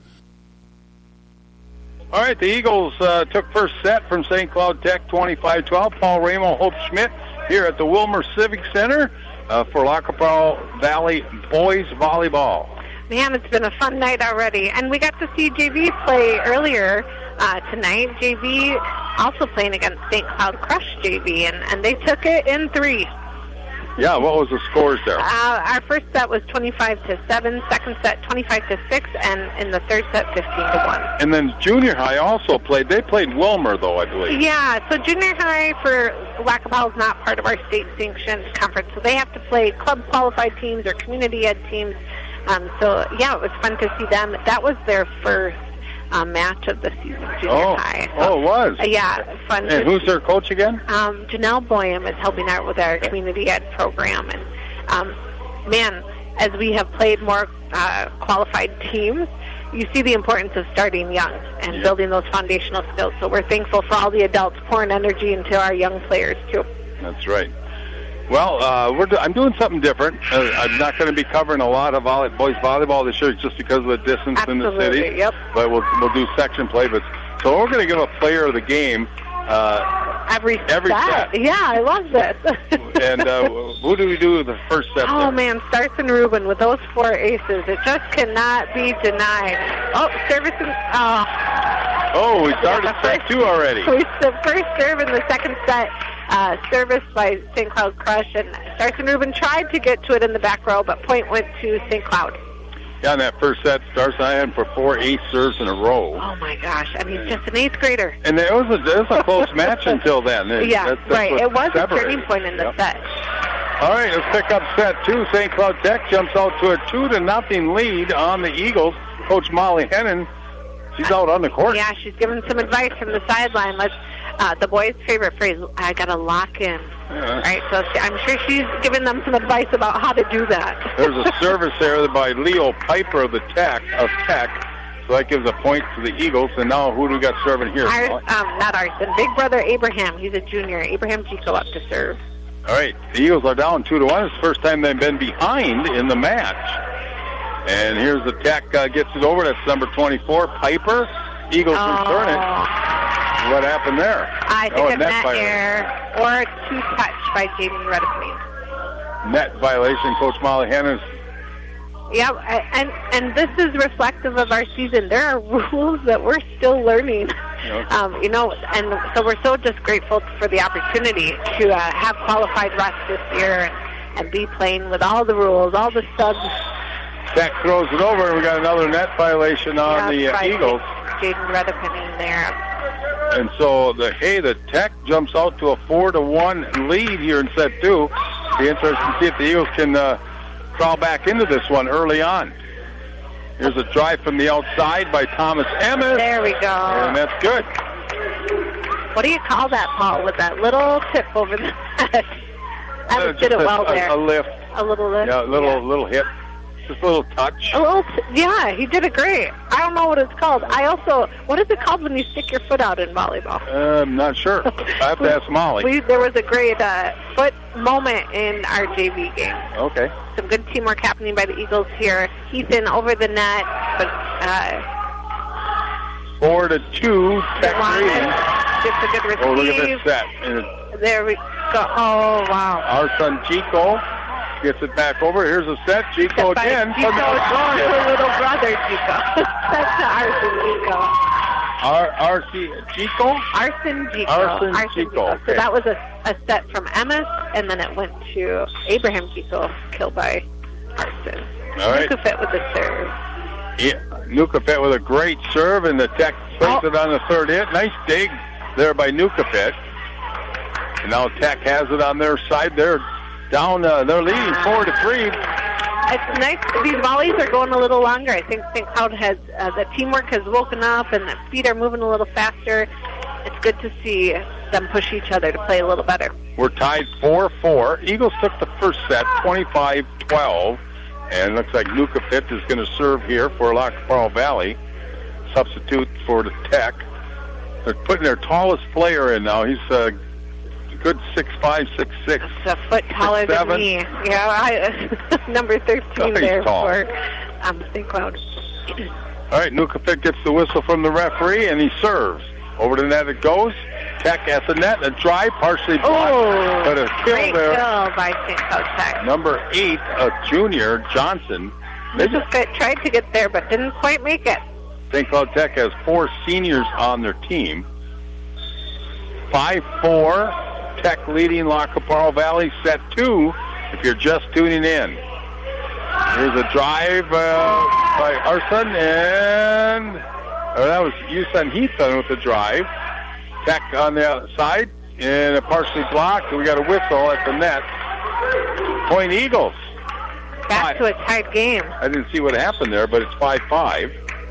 All right, the Eagles took first set from St. Cloud Tech, 25-12. Paul Ramo, Hope Schmidt here at the Wilmer Civic Center for Lackapaul Valley Boys Volleyball. Man, it's been a fun night already. And we got to see JV play earlier tonight. JV also playing against St. Cloud Crush JV, and they took it in 3. Yeah, what was the scores there? Our first set was 25-7, second set 25-6, and in the third set 15-1. And then junior high also played. They played Wilmer, though, I believe. Yeah, so junior high for Lackapaul is not part of our state-sanctioned conference, so they have to play club-qualified teams or community ed teams. So, yeah, it was fun to see them. That was their first match of the season, junior high. So, it was? Yeah, fun. And who's their coach again? Janelle Boyum is helping out with our community ed program. And, man, as we have played more qualified teams, you see the importance of starting young and building those foundational skills. So we're thankful for all the adults pouring energy into our young players, too. That's right. Well, I'm doing something different. I'm not going to be covering a lot of boys volleyball this year just because of the distance in the city. Yep. But we'll do section play. So we're going to give a player of the game every set. Yeah, I love this. And who do we do the first set? Oh, man, Starson Rubin with those 4 aces. It just cannot be denied. Oh, service and... Oh, we started set 2 already. The first serve in the second set. Service by St. Cloud Crush, and Starson Rubin tried to get to it in the back row, but point went to St. Cloud. Yeah, in that first set, Starson had for 4 ace serves in a row. Oh my gosh! I mean, just an 8th grader. And it was a close match until then. Yeah, right. It was a turning point in the set. All right, let's pick up set 2. St. Cloud Tech jumps out to a 2-0 lead on the Eagles. Coach Molly Hennon, she's out on the court. Yeah, she's giving some advice from the sideline. The boys' favorite phrase, I got to lock in. Right, so I'm sure she's giving them some advice about how to do that. There's a service there by Leo Piper of Tech. So that gives a point to the Eagles. And now who do we got serving here? Not Arson. Big brother Abraham. He's a junior. Abraham Gico up to serve. All right, the Eagles are down 2-1. It's the first time they've been behind in the match. And here's the Tech gets it over. That's number 24, Piper. Eagles return it. What happened there? I think a net error or a 2-touch by Jamie Redepine. Net violation, Coach Molly Hennon. Yeah, and this is reflective of our season. There are rules that we're still learning, and so we're so just grateful for the opportunity to have qualified rest this year and be playing with all the rules, all the subs. Tech throws it over, and we got another net violation on the Eagles. Jaden Redepine there. And so the Tech jumps out to a 4-1 lead here in set 2. Be interesting to see if the Eagles can crawl back into this one early on. Here's a drive from the outside by Thomas Emmis. There we go. And that's good. What do you call that, Paul, with that little tip over the head? Emmis did it well there. A lift. A little lift. Yeah, a little hit. his little touch? Yeah, he did it great. I don't know what it's called. What is it called when you stick your foot out in volleyball? I'm not sure. I have to ask Molly. There was a great foot moment in our JV game. Okay. Some good teamwork happening by the Eagles here. Ethan over the net, but 4-2, Tech leading. Gets a good receive. Oh, look at this set. There we go. Oh, wow. Our son Chico gets it back over. Here's a set. Chico again. Chico going to little brother Chico. That's Arson Chico. Arson Chico. Okay. So that was a set from Emmis, and then it went to Abraham Chico, killed by Arson. All right. Nukafit with the serve. Yeah, Nukafit with a great serve, and the Tech plays it on the third hit. Nice dig there by Nukafit. And now Tech has it on their side. They're down. They're leading 4-3. It's nice. These volleys are going a little longer. I think St. Cloud has the teamwork has woken up, and the feet are moving a little faster. It's good to see them push each other to play a little better. We're tied 4-4. Eagles took the first set, 25-12, and looks like Nukafit is going to serve here for Lac qui Parle Valley. Substitute for the Tech. They're putting their tallest player in now. He's good 6'5", 6'6". A foot taller than me. Yeah, number 13 there tall. for St. Cloud. All right, Nukafit gets the whistle from the referee, and he serves. Over the net it goes. Tech at the net, a drive, partially blocked, but a kill great there. Kill by St. Cloud Tech. Number 8, a junior, Johnson. Nukafit tried to get there, but didn't quite make it. St. Cloud Tech has 4 seniors on their team. 5-4. Tech leading Lac qui Parle Valley, set 2, if you're just tuning in. Here's a drive by Arson, and that was Yusan Heaton with the drive. Tech on the outside, and a partially blocked. We got a whistle at the net. Point Eagles. Back to a tied game. I didn't see what happened there, but it's 5-5.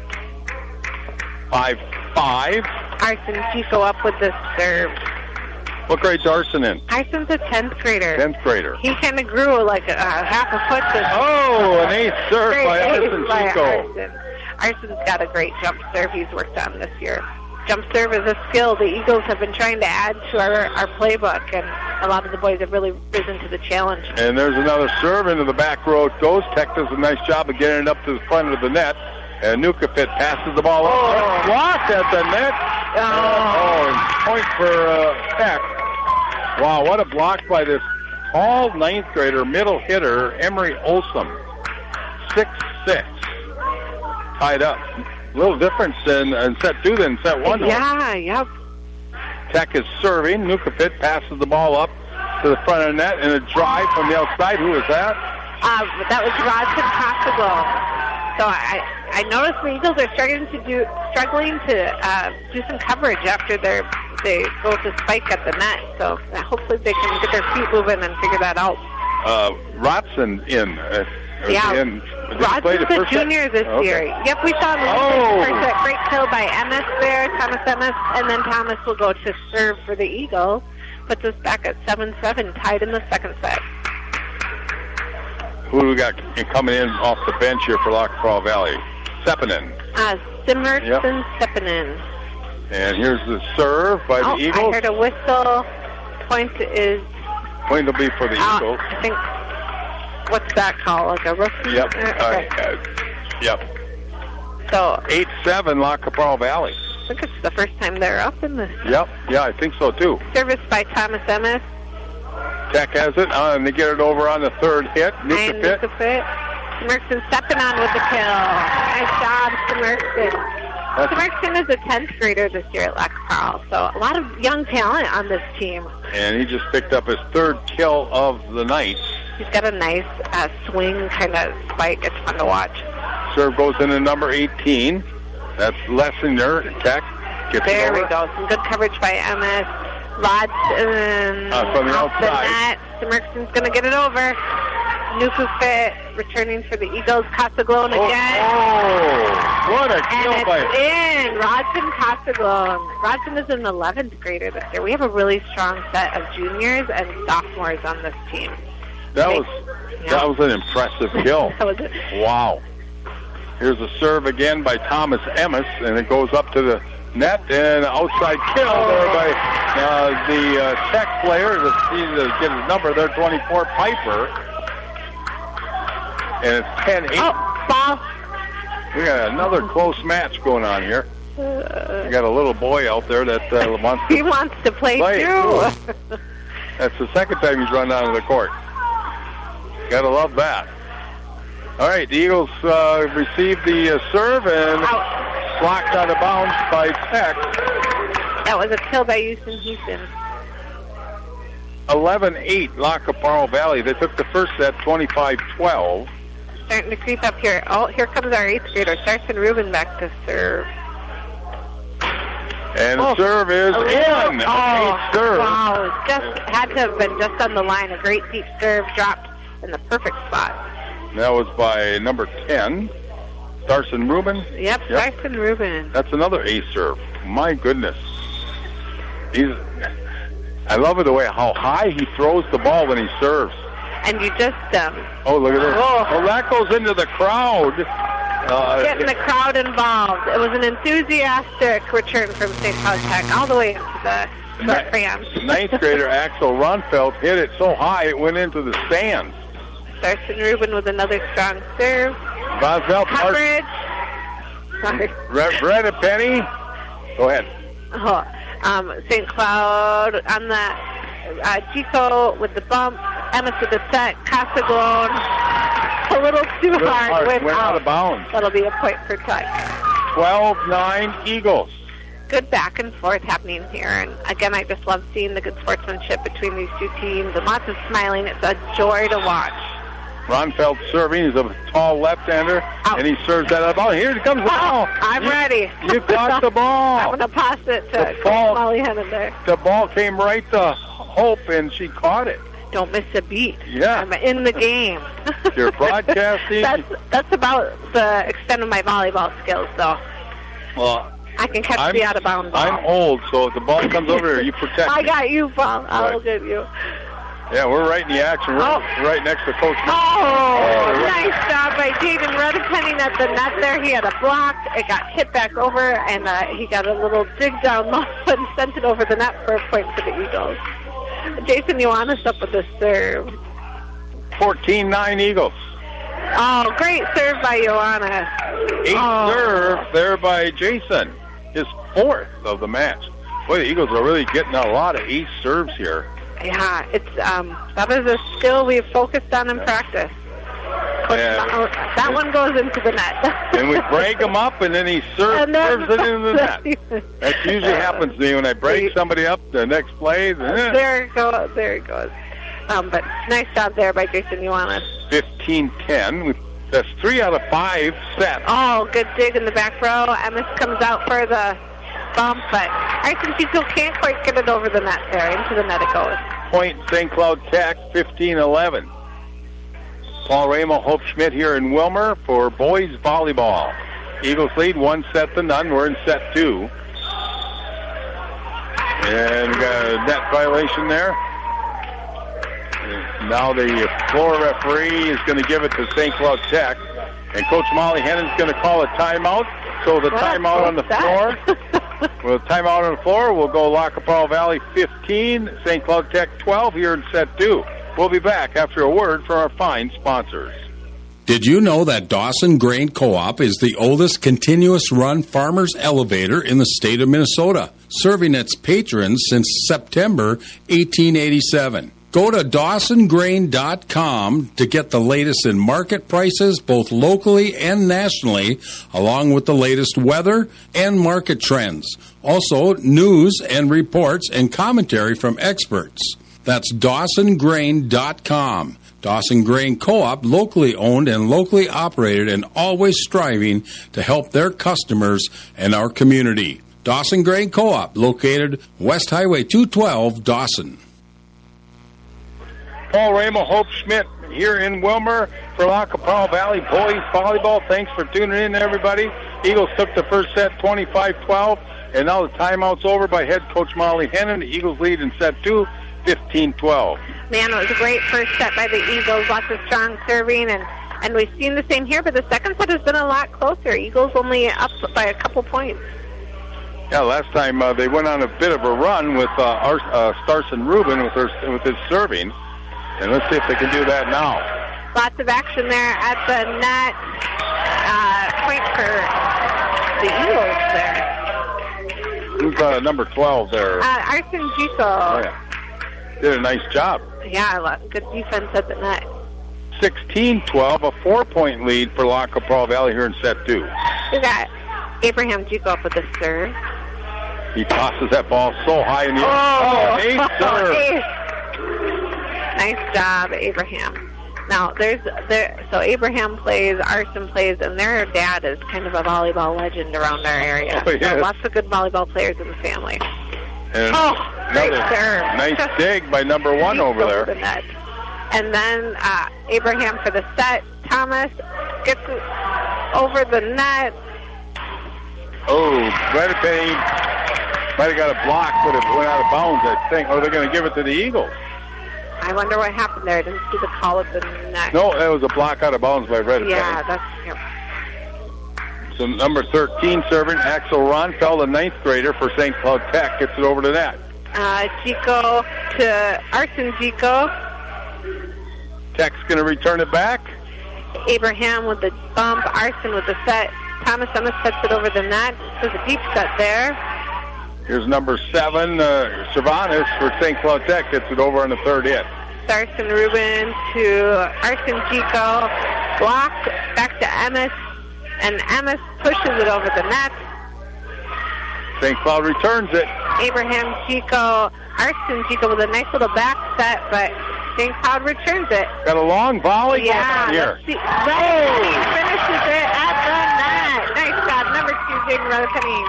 5-5. Arson Chico up with the serve. What grade's Arson in? Arson's a 10th grader. 10th grader. He kind of grew like half a foot. An ace serve by Arson Chico. Arson's got a great jump serve he's worked on this year. Jump serve is a skill the Eagles have been trying to add to our playbook, and a lot of the boys have really risen to the challenge. And there's another serve into the back row. It goes. Tech does a nice job of getting it up to the front of the net. And Nukafit passes the ball up. Blocked at the net. And point for Tech. Wow, what a block by this tall 9th grader, middle hitter, Emery Olsom. 6'6". Tied up. A little difference in set 2 than set 1. Yeah, yep. Tech is serving. Nukafit passes the ball up to the front of the net and a drive from the outside. Who was that? That was Rodson Possible. So I noticed the Eagles are struggling to do some coverage after they go to spike at the net. So hopefully they can get their feet moving and figure that out. Rodson in. Rodson's a junior this year. Yep, we saw him in the first set. Great kill by Emmis there, Thomas Emmis, and then Thomas will go to serve for the Eagles. Puts us back at 7-7, tied in the second set. Who do we got coming in off the bench here for Lac qui Parle Valley? Sepinen. Simerson Sepinen. And here's the serve by the Eagles. I heard a whistle. Point will be for the Eagles. I think, what's that called? Like a rookie? Yep. Yep. So 8-7 Lac qui Parle Valley. I think it's the first time they're up in this. Yep. Yeah, I think so too. Service by Thomas Emmis. Tech has it, and they get it over on the third hit. Nukafit. Simerson stepping on with the kill. Nice job, Simerson. Simerson is a 10th grader this year at Lac qui Parle, so a lot of young talent on this team. And he just picked up his 3rd kill of the night. He's got a nice swing kind of spike. It's fun to watch. Serve goes into number 18. That's Lessinger. Tech gets it over. There we go. Some good coverage by Emmis. Rodson from the outside. Simerson's going to get it over. Nukafit returning for the Eagles. Casaglone again. What a kill by in. Rodson Casaglone. Rodson is an 11th grader this year. We have a really strong set of juniors and sophomores on this team. That was an impressive kill. That was it. Wow. Here's a serve again by Thomas Emmis, and it goes up to the net, and outside kill there by the Tech player. To get his number there, 24, Piper. And it's 10-8. Oh, foul. We got another close match going on here. We got a little boy out there that wants to play too. That's the second time he's run out of the court. Gotta love that. All right, the Eagles receive the serve and blocked out of bounds by Tech. That was a kill by Houston Houston. 11-8, Lac qui Parle Valley. They took the first set, 25-12. Starting to creep up here. Oh, here comes our 8th grader, Sarson Rubin, back to serve. And the serve is in. Eighth serve. Wow, just had to have been just on the line. A great deep serve, dropped in the perfect spot. That was by number 10, Sarson Rubin. Yep, Sarson Rubin. That's another ace serve. My goodness. I love it the way how high he throws the ball when he serves. And you just... oh, look at this. Oh, that goes into the crowd. Getting the crowd involved. It was an enthusiastic return from St. Cloud Tech all the way into the fans. 9th grader Axel Ronfeld hit it so high it went into the stands. Sarson Rubin with another strong serve. Boswell coverage. Sorry. Red Penny. Go ahead. St. Cloud on the Chico with the bump. Emmis with the set. Casaglone. A little too hard. Went out of bounds. That'll be a point for Tech. 12-9 Eagles. Good back and forth happening here. And again, I just love seeing the good sportsmanship between these two teams and lots of smiling. It's a joy to watch. Ronfeld serving. He's a tall left-hander, and he serves that out. Oh, here comes the ball. I'm ready. You got the ball. I'm going to pass it to Molly Hennon there. The ball came right to Hope, and she caught it. Don't miss a beat. Yeah. I'm in the game. You're broadcasting. That's about the extent of my volleyball skills, though. Well, I can catch the out-of-bounds ball. I'm old, so if the ball comes over here, you protect I me. got you, Paul. I'll get you. Yeah, we're right in the action. We're right next to Coach. Nice job by Jaden Redepenning at the net there. He had a block. It got hit back over, and he got a little dig down low and sent it over the net for a point for the Eagles. Jason Ioannis up with the serve. 14-9 Eagles. Oh, great serve by Ioannis. Serve there by Jason. His 4th of the match. Boy, the Eagles are really getting a lot of ace serves here. Yeah, it's that is a skill we've focused on in practice. That one goes into the net. And we break him up, and then he serves it into the net. That usually happens to me when I break somebody up. The next play, there it goes. But nice job there by Jason Ioannis. 15-10. That's 3 out of 5 sets. Oh, good dig in the back row. Emmis comes out for the bump, but Arsenal can't quite get it over the net there. Into the net it goes. Point St. Cloud Tech, 15-11. Paul Ramo, Hope Schmidt here in Wilmer for boys volleyball. Eagles lead 1-0. We're in set 2. And we got a net violation there. Now the floor referee is going to give it to St. Cloud Tech. And Coach Molly Hennon's going to call a timeout. So the timeout on the floor. Well, timeout on the floor. We'll go Lac qui Parle Valley 15, St. Cloud Tech 12 here in set 2. We'll be back after a word from our fine sponsors. Did you know that Dawson Grain Co-op is the oldest continuous-run farmers elevator in the state of Minnesota, serving its patrons since September 1887? Go to DawsonGrain.com to get the latest in market prices, both locally and nationally, along with the latest weather and market trends. Also, news and reports and commentary from experts. That's DawsonGrain.com. Dawson Grain Co-op, locally owned and locally operated, and always striving to help their customers and our community. Dawson Grain Co-op, located West Highway 212, Dawson. Paul Ramo, Hope Schmidt here in Wilmer for Lac qui Parle Valley boys volleyball. Thanks for tuning in, everybody. Eagles took the first set 25-12, and now the timeout's over by head coach Molly Hennon. The Eagles lead in set 2, 14-12. Man, it was a great first set by the Eagles. Lots of strong serving, and we've seen the same here, but the second set has been a lot closer. Eagles only up by a couple points. Yeah, last time they went on a bit of a run with Starson Rubin with his serving, and let's see if they can do that now. Lots of action there at the net. Point for the Eagles there. Who's number 12 there? Arsen Jico. Oh, yeah. Did a nice job. Yeah, good defense at the net. 16-12, a 4-point lead for La Capral Valley here in set 2. We got Abraham Jico up with the serve. He tosses that ball so high in the air. Ace serve. Nice job, Abraham. Now, so Abraham plays, Arsen plays, and their dad is kind of a volleyball legend around our area. Oh, yes. So lots of good volleyball players in the family. And great serve. Nice dig by number 1 over there. The net. And then Abraham for the set. Thomas gets it over the net. Oh, Redepenny might have got a block, but it went out of bounds, I think. Or they're going to give it to the Eagles. I wonder what happened there. I didn't see the call of the net. No, that was a block out of bounds by Redepenny. Yeah, that's... Yep. So number 13 serving, Axel Ronfeld, a 9th grader for St. Cloud Tech, gets it over to that. Jico to Arsen Jico. Tech's going to return it back. Abraham with the bump, Arsen with the set. Thomas Emmis sets it over the net. There's a deep set there. Here's number 7, Cervantes for St. Cloud Tech, gets it over on the third hit. Starson Rubin to Arsen Jico. Blocked, back to Emmis. And Emmis pushes it over the net. St. Cloud returns it. Abraham Jico, Arsen Jico with a nice little back set, but St. Cloud returns it. Got a long volley. Yeah, here. He finishes it at the net. Nice job, number 2, Jaden Redepenny.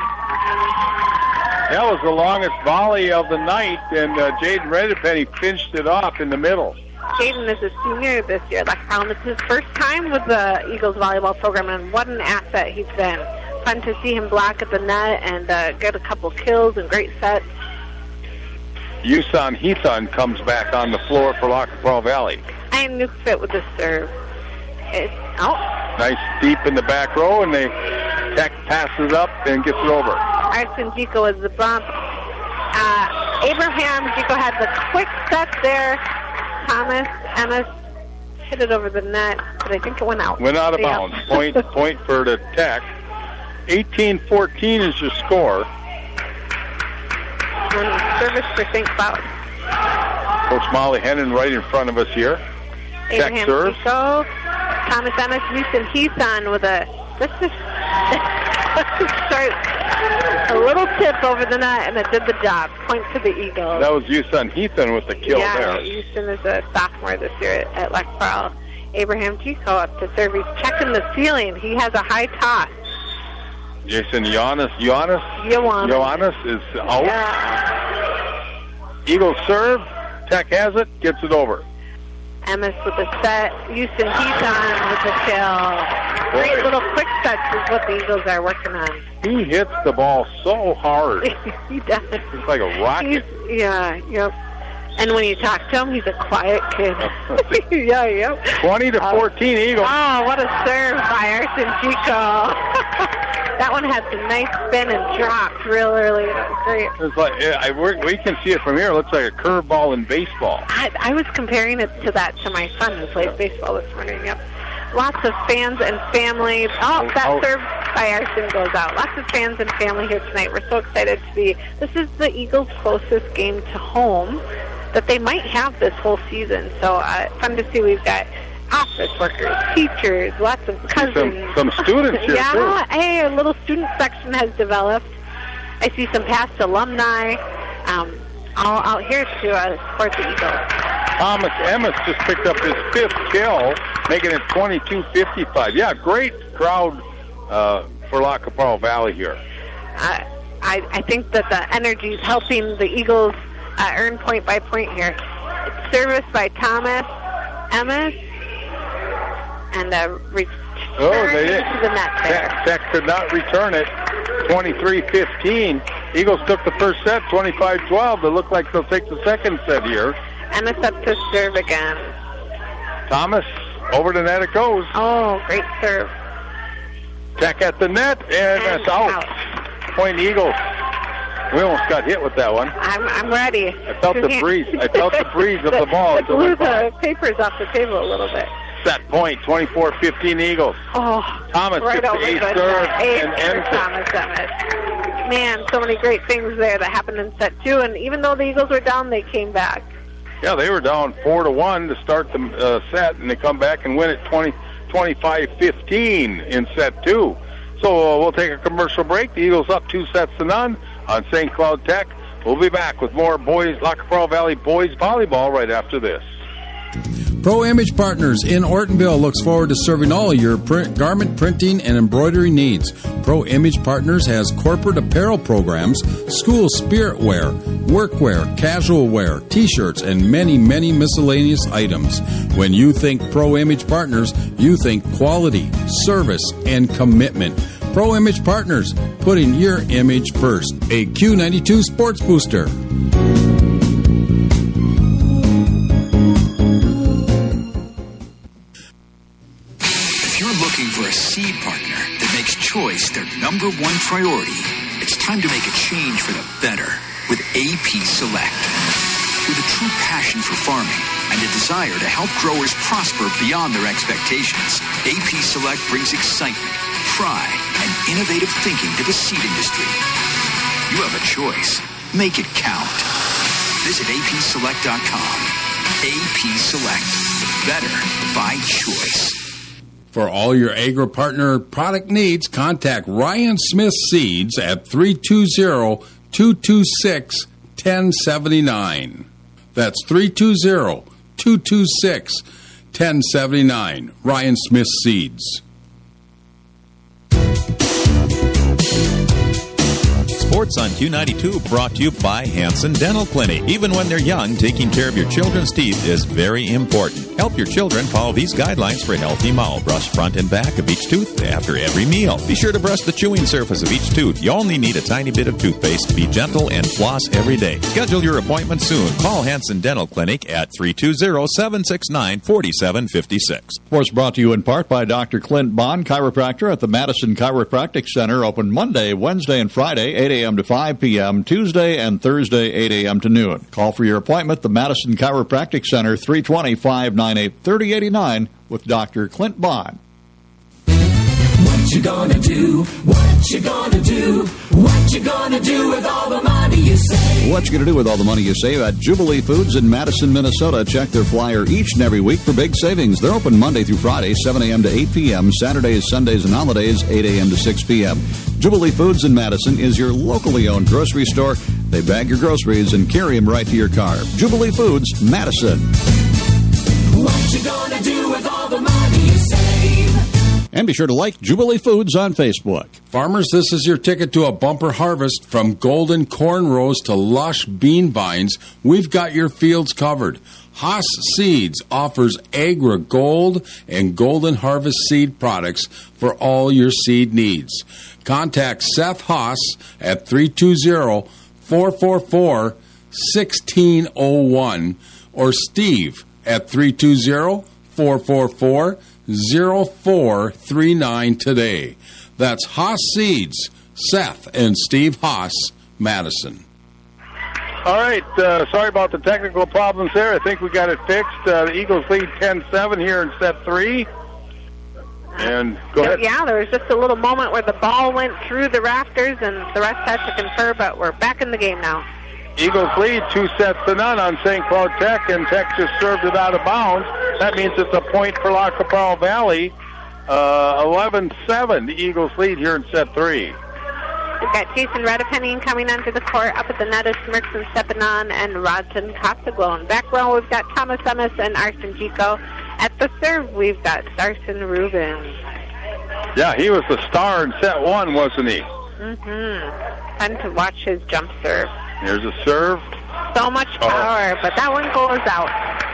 That was the longest volley of the night, and Jaden Redepenny finished it off in the middle. Jaden is a senior this year. It's his first time with the Eagles volleyball program, and what an asset he's been. Fun to see him block at the net and get a couple kills and great sets. Yusan Heathon comes back on the floor for La Capral Valley. And Nuke fit with the serve. Nice deep in the back row, and Tech passes up and gets it over. Arsen Jico is the bump. Abraham Jico had the quick set there. Thomas Emmis hit it over the net, but I think it went out. Went out of bounds. Point for the Tech. 18-14 is your score. And service for St. Cloud. Coach Molly Hennon right in front of us here. Abraham Tech serves. Jico, Thomas Emmis, Houston Heathon with a a little tip over the net, and it did the job. Point to the Eagles. That was Yusan Heathon with the kill there. Yeah, Houston is a sophomore this year at La Capral. Abraham Jico up to serve. He's checking the ceiling. He has a high toss. Jason Ioannis is out. Yeah. Eagles serve. Tech has it. Gets it over. Emmis with the set. Houston Heathon with the kill. Great little quick sets is what the Eagles are working on. He hits the ball so hard. He does. It's like a rocket. Yep. And when you talk to him, he's a quiet kid. 20-14 Eagles. Oh, what a serve by Arsen Jico. That one had some nice spin and dropped real early. That was great. It's like we can see it from here. It looks like a curveball in baseball. I was comparing it to that to my son who plays baseball this morning. Yep. Lots of fans and family. That serve by Arsen goes out. Lots of fans and family here tonight. We're so excited to be. This is the Eagles' closest game to home that they might have this whole season. So fun to see. We've got office workers, teachers, lots of cousins. Some students here, too. Hey, a little student section has developed. I see some past alumni all out here to support the Eagles. Thomas Emmis just picked up his 5th kill, making it 22-55. Yeah, great crowd for La Capral Valley here. I think that the energy is helping the Eagles earn point by point here. It's service by Thomas Emmis. And they did. To the net there. Tech could not return it. 23-15. Eagles took the first set, 25-12. It looked like they'll take the second set here. Ennis up to serve again. Thomas, over the net it goes. Oh, great serve. Tech at the net, and that's out. Point Eagles. We almost got hit with that one. I'm ready. I felt the breeze. I felt the breeze of the ball. It blew the papers off the table a little bit. Set point, 24-15 Eagles. Oh, Thomas right gets over the the serve ace and for ends it. Thomas Emmett. Man, so many great things there that happened in set 2, and even though the Eagles were down, they came back. Yeah, they were down 4-1 to start the set, and they come back and win it 25-15 in set 2. So we'll take a commercial break. The Eagles up 2-0 on St. Cloud Tech. We'll be back with more boys, Lac qui Parle Valley boys volleyball right after this. Pro Image Partners in Ortonville looks forward to serving all your garment printing and embroidery needs. Pro Image Partners has corporate apparel programs, school spirit wear, workwear, casual wear, t-shirts, and many, many miscellaneous items. When you think Pro Image Partners, you think quality, service, and commitment. Pro Image Partners, putting your image first. A Q92 Sports Booster. For a seed partner that makes choice their number one priority, it's time to make a change for the better with AP Select. With a true passion for farming and a desire to help growers prosper beyond their expectations, AP Select brings excitement, pride, and innovative thinking to the seed industry. You have a choice. Make it count. Visit apselect.com. AP Select. Better by choice. For all your agri-partner product needs, contact Ryan Smith Seeds at 320-226-1079. That's 320-226-1079. Ryan Smith Seeds. Sports on Q92 brought to you by Hanson Dental Clinic. Even when they're young, taking care of your children's teeth is very important. Help your children follow these guidelines for a healthy mouth. Brush front and back of each tooth after every meal. Be sure to brush the chewing surface of each tooth. You only need a tiny bit of toothpaste. Be gentle and floss every day. Schedule your appointment soon. Call Hanson Dental Clinic at 320-769-4756. Sports brought to you in part by Dr. Clint Bond, chiropractor at the Madison Chiropractic Center, open Monday, Wednesday, and Friday, 8 a.m. to 5 p.m., Tuesday and Thursday, 8 a.m. to noon. Call for your appointment, the Madison Chiropractic Center, 320-598-3089, with Dr. Clint Bond. What you gonna do? What you gonna do? What you gonna do with all the money you save? What you gonna do with all the money you save at Jubilee Foods in Madison, Minnesota? Check their flyer each and every week for big savings. They're open Monday through Friday, 7 a.m. to 8 p.m., Saturdays, Sundays, and holidays, 8 a.m. to 6 p.m. Jubilee Foods in Madison is your locally owned grocery store. They bag your groceries and carry them right to your car. Jubilee Foods, Madison. What you gonna do with all the money you save? And be sure to like Jubilee Foods on Facebook. Farmers, this is your ticket to a bumper harvest. From golden corn rows to lush bean vines, we've got your fields covered. Haas Seeds offers Agra Gold and Golden Harvest seed products for all your seed needs. Contact Seth Haas at 320-444-1601 or Steve at 320-444-0439 today. That's Haas Seeds, Seth and Steve Haas, Madison. All right, sorry about the technical problems there. I think we got it fixed. The Eagles lead 10-7 here in set 3. And go ahead. Yeah, there was just a little moment where the ball went through the rafters and the rest had to confer, but we're back in the game now. Eagles lead 2-0 on St. Cloud Tech, and Tech just served it out of bounds. That means it's a point for Lac qui Parle Valley. 11-7, the Eagles lead here in set 3. We've got Jason Redepenning coming onto the court. Up at the net is Merkson Stepanon and Rodson Costaglone. Back row, we've got Thomas Emmis and Arsen Gico. At the serve, we've got Sarson Rubin. Yeah, he was the star in set 1, wasn't he? Mm-hmm. Fun to watch his jump serve. Here's a serve. So much power, but that one goes out.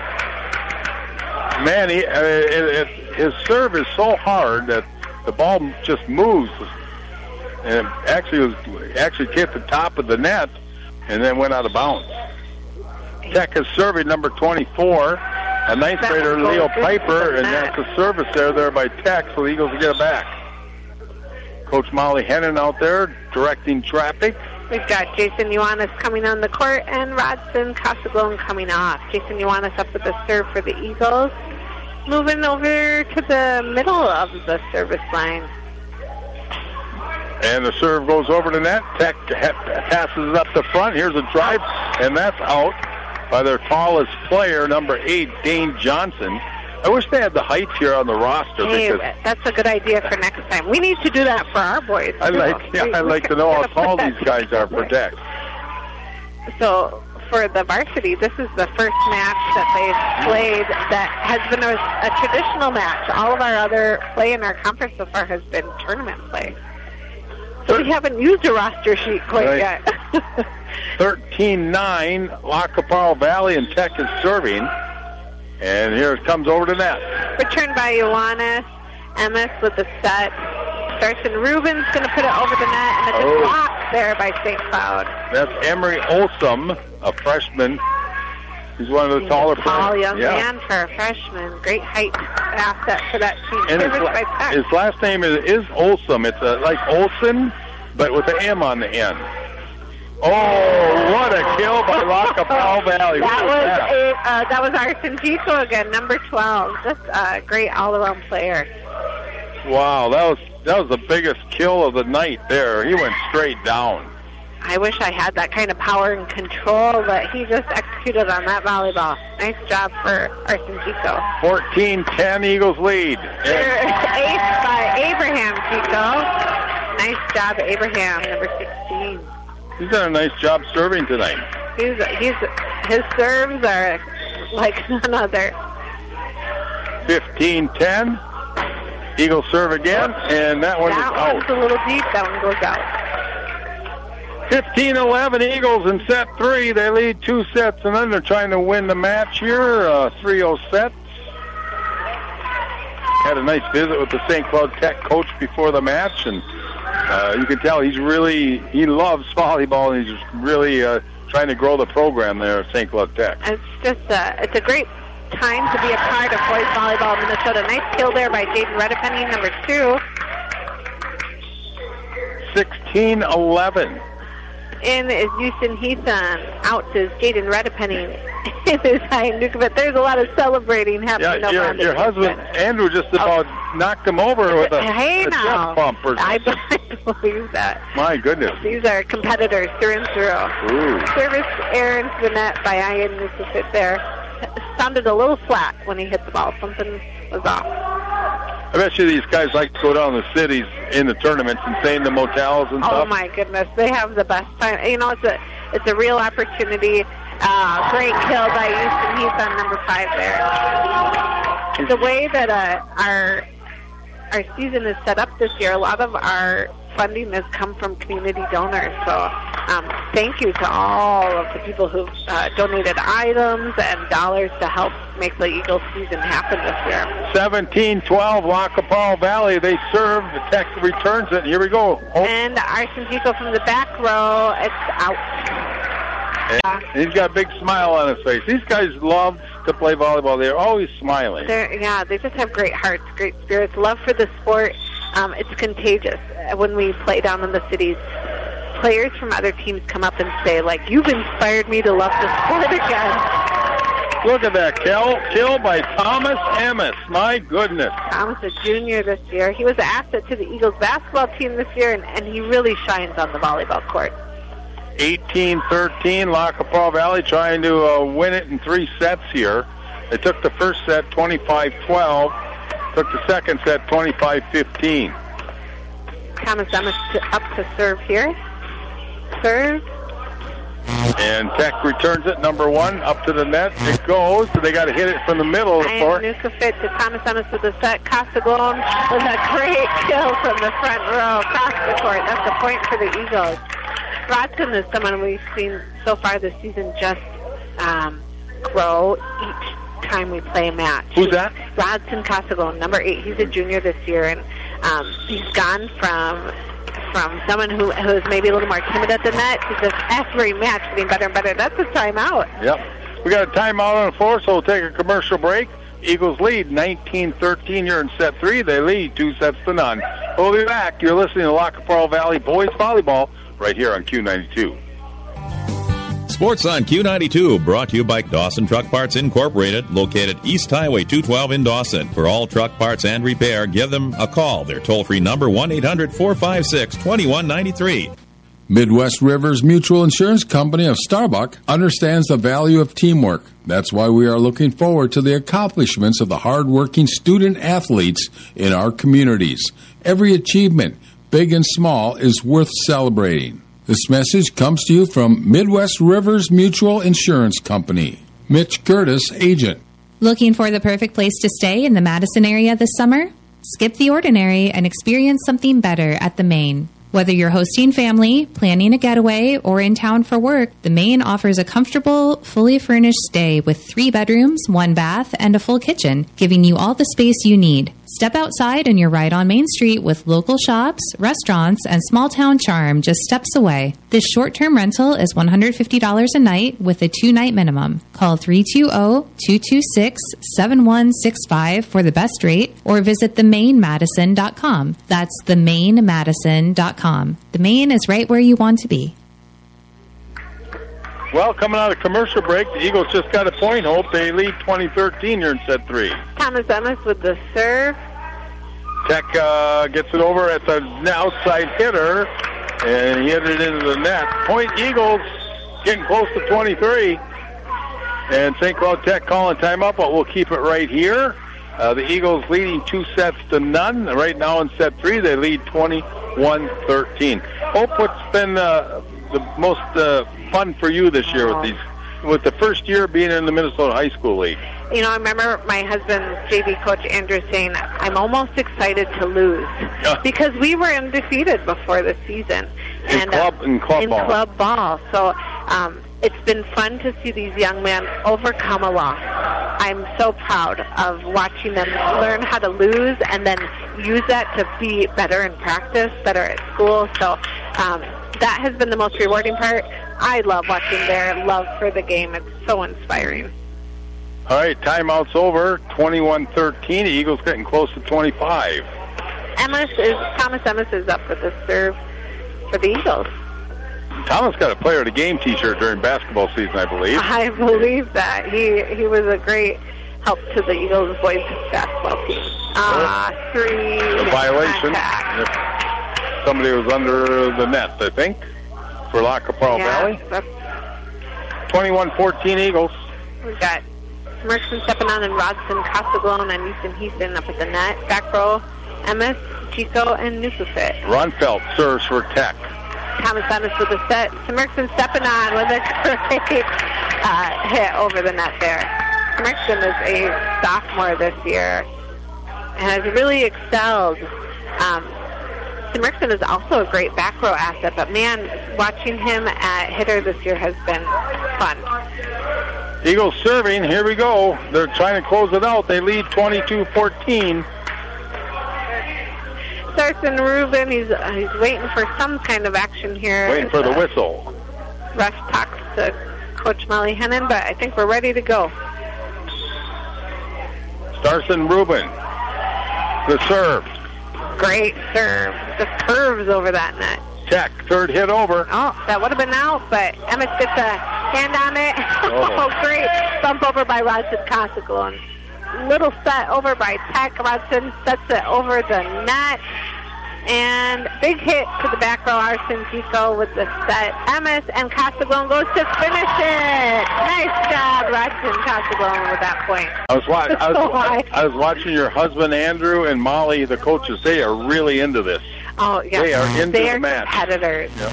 Man, his serve is so hard that the ball just moves. And actually hit the top of the net and then went out of bounds. Tech is serving number 24, a ninth grader, Leo Piper, and that's a service there by Tech, so the Eagles will get it back. Coach Molly Hennon out there directing traffic. We've got Jason Ioannis coming on the court and Rodson Casaglone coming off. Jason Ioannis up with the serve for the Eagles. Moving over to the middle of the service line. And the serve goes over the net. Tech passes it up the front. Here's a drive, and that's out by their tallest player, number 8, Dane Johnson. I wish they had the height here on the roster. Hey, because that's a good idea for next time. We need to do that for our boys, too. I'd like to know how tall these guys are for Tech. So, for the varsity, this is the first match that they've played that has been a traditional match. All of our other play in our conference so far has been tournament play. So we haven't used a roster sheet quite yet. 13-9, La Caparo Valley, and Tech is serving. And here it comes over to net. Returned by Ioannis. Emmis with the set. Starts and Rubin's going to put it over the net, and it's blocked there by St. Cloud. That's Emery Olsum, a freshman. He's one of the taller players. Tall young man for a freshman. Great height asset for that team. And his last name is Olsum. It's like Olsen, but with an M on the end. Oh, what a kill by La Caparo Valley. That was Arsenjico again, number 12. Just a great all-around player. Wow, that was the biggest kill of the night there. He went straight down. I wish I had that kind of power and control, but he just executed on that volleyball. Nice job for Arsenjico. 14-10, Eagles lead. Ace by Abraham Chico. Nice job, Abraham, number 16. He's done a nice job serving tonight. His serves are like none other. 15-10. Eagles serve again, and that one is out. That one's a little deep. That one goes out. 15-11 Eagles in set 3. They lead 2 sets, and then they're trying to win the match here. 3-0 sets. Had a nice visit with the St. Cloud Tech coach before the match, and you can tell he loves volleyball, and he's really trying to grow the program there at St. Cloud Tech. It's a great time to be a part of boys volleyball in Minnesota. Nice kill there by Jaden Redepenny, number 2. 16-11. In is Houston Heathon. Out is Jaden Redepenny. It is Ryan Nukovic. There's a lot of celebrating happening over on your husband, Andrew, just about knocked him over with a chest bump or something. I believe that. My goodness. These are competitors through and through. Ooh. Service errands the net by Ryan Nukovic there. Sounded a little flat when he hit the ball. Something was off. I bet you these guys like to go down to the cities in the tournaments and stay in the motels and stuff. Oh my goodness, they have the best time. You know, it's a real opportunity. Great kill by Houston Heath on number 5 there. The way that our season is set up this year, a lot of our funding has come from community donors. So thank you to all of the people who've donated items and dollars to help make the Eagles season happen this year. 17-12, La Caparo Valley. They serve. The Tech returns it. Here we go. And Arsenjico from the back row. It's out. And he's got a big smile on his face. These guys love to play volleyball. They're always smiling. They just have great hearts, great spirits, love for the sport. It's contagious. When we play down in the cities, players from other teams come up and say, like, you've inspired me to love the sport again. Look at that kill by Thomas Emmis. My goodness. Thomas, a junior this year. He was an asset to the Eagles basketball team this year, and he really shines on the volleyball court. 18-13, La Caparo Valley trying to win it in 3 sets here. They took the first set 25-12, took the second set 25-15. Thomas Emmis up to serve here. Serve. And Tech returns it, number 1, up to the net. It goes, so they got to hit it from the middle of the court. Nukovic to Thomas Emmis with the set. Casaglone with a great kill from the front row across the court. That's a point for the Eagles. Rodson is someone we've seen so far this season just grow each time we play a match. Who's that? Rodson Casaglone, number 8. He's a junior this year, and he's gone from someone who is maybe a little more timid at the net to just every match getting better and better. That's a timeout. Yep. We got a timeout on the floor, so we'll take a commercial break. Eagles lead 19-13 here in set 3. They lead 2-0. We'll be back. You're listening to Lac qui Parle Valley Boys Volleyball right here on Q92. Sports on Q92, brought to you by Dawson Truck Parts Incorporated, located East Highway 212 in Dawson. For all truck parts and repair, give them a call. Their toll-free number, 1-800-456-2193. Midwest Rivers Mutual Insurance Company of Starbuck understands the value of teamwork. That's why we are looking forward to the accomplishments of the hard-working student-athletes in our communities. Every achievement, big and small, is worth celebrating. This message comes to you from Midwest Rivers Mutual Insurance Company. Mitch Curtis, agent. Looking for the perfect place to stay in the Madison area this summer? Skip the ordinary and experience something better at the Maine. Whether you're hosting family, planning a getaway, or in town for work, the Maine offers a comfortable, fully furnished stay with 3 bedrooms, 1 bath, and a full kitchen, giving you all the space you need. Step outside and you're right on Main Street with local shops, restaurants, and small-town charm just steps away. This short-term rental is $150 a night with a 2-night minimum. Call 320-226-7165 for the best rate or visit themainmadison.com. That's themainmadison.com. The Maine is right where you want to be. Well, coming out of commercial break, the Eagles just got a point. Hope they lead 20-13 here in set 3. Thomas Emmis with the serve. Tech gets it over at the outside hitter, and he hit it into the net. Point Eagles getting close to 23. And St. Cloud Tech calling timeout, but we'll keep it right here. The Eagles leading 2-0. Right now in set 3, they lead 21-13. Hope, what's been the most fun for you this year with the first year being in the Minnesota High School League? You know, I remember my husband's JV coach, Andrew, saying, I'm almost excited to lose because we were undefeated before the season. In club ball. So it's been fun to see these young men overcome a loss. I'm so proud of watching them learn how to lose and then use that to be better in practice, better at school. So that has been the most rewarding part. I love watching their love for the game. It's so inspiring. All right, timeout's over. 21-13. The Eagles getting close to 25. Thomas Emmis is up with the serve for the Eagles. Thomas got a player of the game t-shirt during basketball season, I believe. I believe that. He was a great help to the Eagles boys basketball team. 3 violation. Somebody was under the net, I think, for Lac qui Parle Valley. 21-14 Eagles. We've got Merckson stepping on and Rodson, Casaglone, and Easton up at the net. Back row, Emmis, Chico, and Newfit. Ronfelt serves for Tech. Thomas Emmis with the set. Merckson stepping on with a great hit over the net there. Merckson is a sophomore this year and has really excelled. Merckson is also a great back row asset, but man, watching him at hitter this year has been fun. Eagles serving. Here we go. They're trying to close it out. They lead 22-14. Sarson Rubin, he's waiting for some kind of action here. Waiting for the whistle. Ref talks to Coach Molly Hennon, but I think we're ready to go. Starson Rubin. The serve. Great serve. Just curves over that net. Tech, third hit over. Oh, that would have been out, but Emmett gets a hand on it. Oh, great. Bump over by Rodson Casaglone. Little set over by Tech. Rodson sets it over the net. And big hit to the back row. Arson Pico with the set. Emmis and Casaglone goes to finish it. Nice job, Rodson Casaglone, with that point. I was watching your husband, Andrew, and Molly, the coaches. They are really into this. Oh, yeah. They are into the match. Competitors. Yep.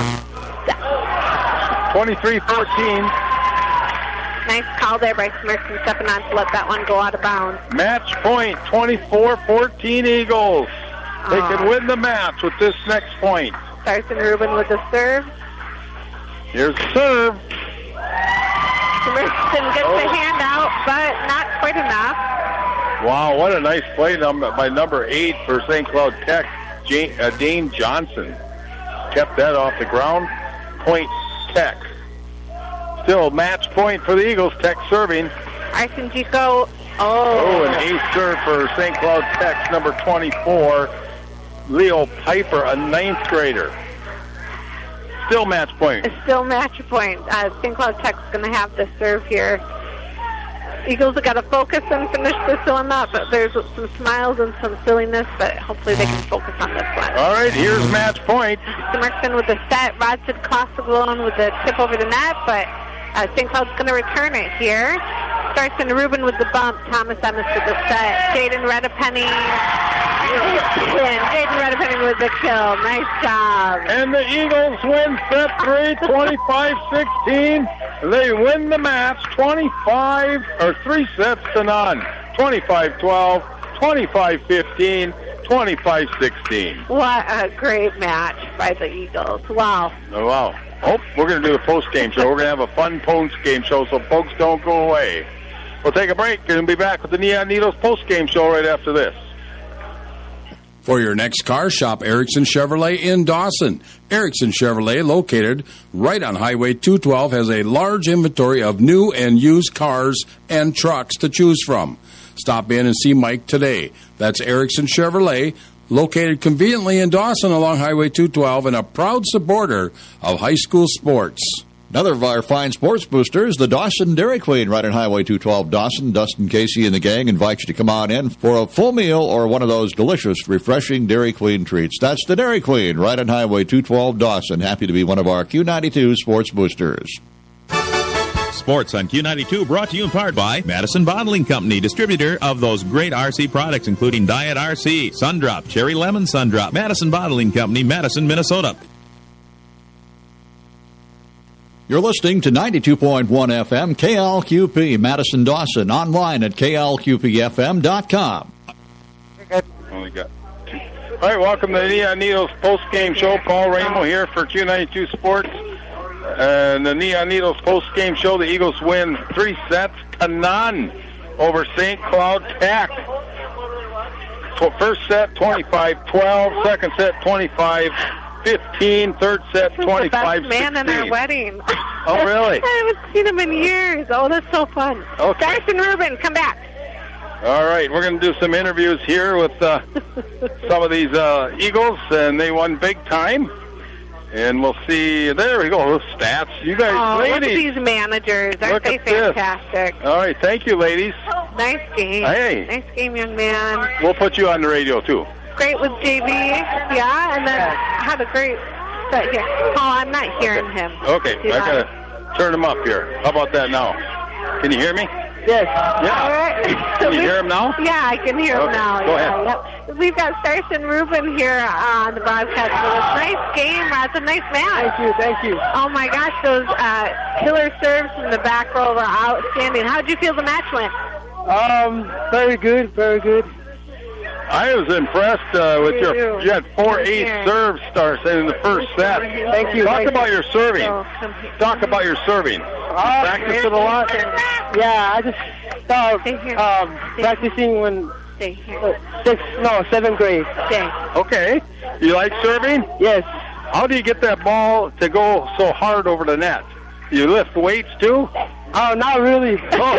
23-14. Nice call there by Merckson stepping on to let that one go out of bounds. Match point, 24-14 Eagles. They can win the match with this next point. Sarson Rubin with the serve. Here's the serve. Merckson gets the hand out, but not quite enough. Wow, what a nice play by number 8 for St. Cloud Tech. Dane Johnson kept that off the ground. Point Tech. Still match point for the Eagles. Tech serving. Arson Gico. Oh, an ace serve for St. Cloud Tech, number 24, Leo Piper, a 9th grader. Still match point. It's still match point. St. Cloud Tech's going to have to serve here. Eagles have got to focus and finish this one up. There's some smiles and some silliness, but hopefully they can focus on this one. All right, here's match point. Simerson with the set. Rodson Costaglone with the tip over the net, but St. Cloud's going to return it here. Starts in Rubin with the bump. Thomas Emmis with the set. Jaden Redepenny. Jaden Redepenny with the kill. Nice job. And the Eagles win set 3, 25-16. They win the match 3 sets to none. 25-12, 25-15, 25-16. What a great match by the Eagles. Wow. Oh, wow. Oh, we're going to do a post-game show. We're going to have a fun post-game show, so folks don't go away. We'll take a break and be back with the Neon Needles post-game show right after this. For your next car, shop Erickson Chevrolet in Dawson. Erickson Chevrolet, located right on Highway 212, has a large inventory of new and used cars and trucks to choose from. Stop in and see Mike today. That's Erickson Chevrolet, located conveniently in Dawson along Highway 212 and a proud supporter of high school sports. Another of our fine sports boosters, the Dawson Dairy Queen, right on Highway 212 Dawson. Dustin Casey and the gang invite you to come on in for a full meal or one of those delicious, refreshing Dairy Queen treats. That's the Dairy Queen, right on Highway 212 Dawson. Happy to be one of our Q92 sports boosters. Sports on Q92 brought to you in part by Madison Bottling Company, distributor of those great RC products, including Diet RC, Sundrop, Cherry Lemon Sundrop. Madison Bottling Company, Madison, Minnesota. You're listening to 92.1 FM, KLQP, Madison Dawson, online at klqpfm.com. Only got two. All right, welcome to the Neon Needles post-game show. Paul Ramo here for Q92 Sports. And the Neon Needles post-game show, the Eagles win 3 sets to none over St. Cloud Tech. First set, 25-12. Second set, 25-15. Third set, 25-16. Man in our wedding. Oh, really? I haven't seen him in years. Oh, that's so fun. Okay. Darcy Rubin, come back. All right, we're going to do some interviews here with some of these Eagles, and they won big time. And we'll see. There we go. Those stats. You guys, ladies. Look at these managers. Aren't they fantastic? All right. Thank you, ladies. Nice game. Hey. Nice game, young man. We'll put you on the radio, too. Great with JV. Yeah, and then had a great set here. Oh, I'm not hearing him. Okay. I got to turn him up here. How about that now? Can you hear me? Yes. Yeah. All right. Can you hear him now? Yeah, I can hear him now. Go ahead. Yep. We've got Starson Rubin here on the broadcast. Nice game. That's a nice match. Thank you. Oh, my gosh. Those killer serves from the back row were outstanding. How did you feel the match went? Very good, very good. I was impressed with you had 4 ace serves, Starson, in the first set. Thank you. Talk about your serving. Talk about your serving. Practice it a lot? Yeah, I just started practicing when 7th grade. Okay. You like serving? Yes. How do you get that ball to go so hard over the net? You lift weights too? Oh, not really.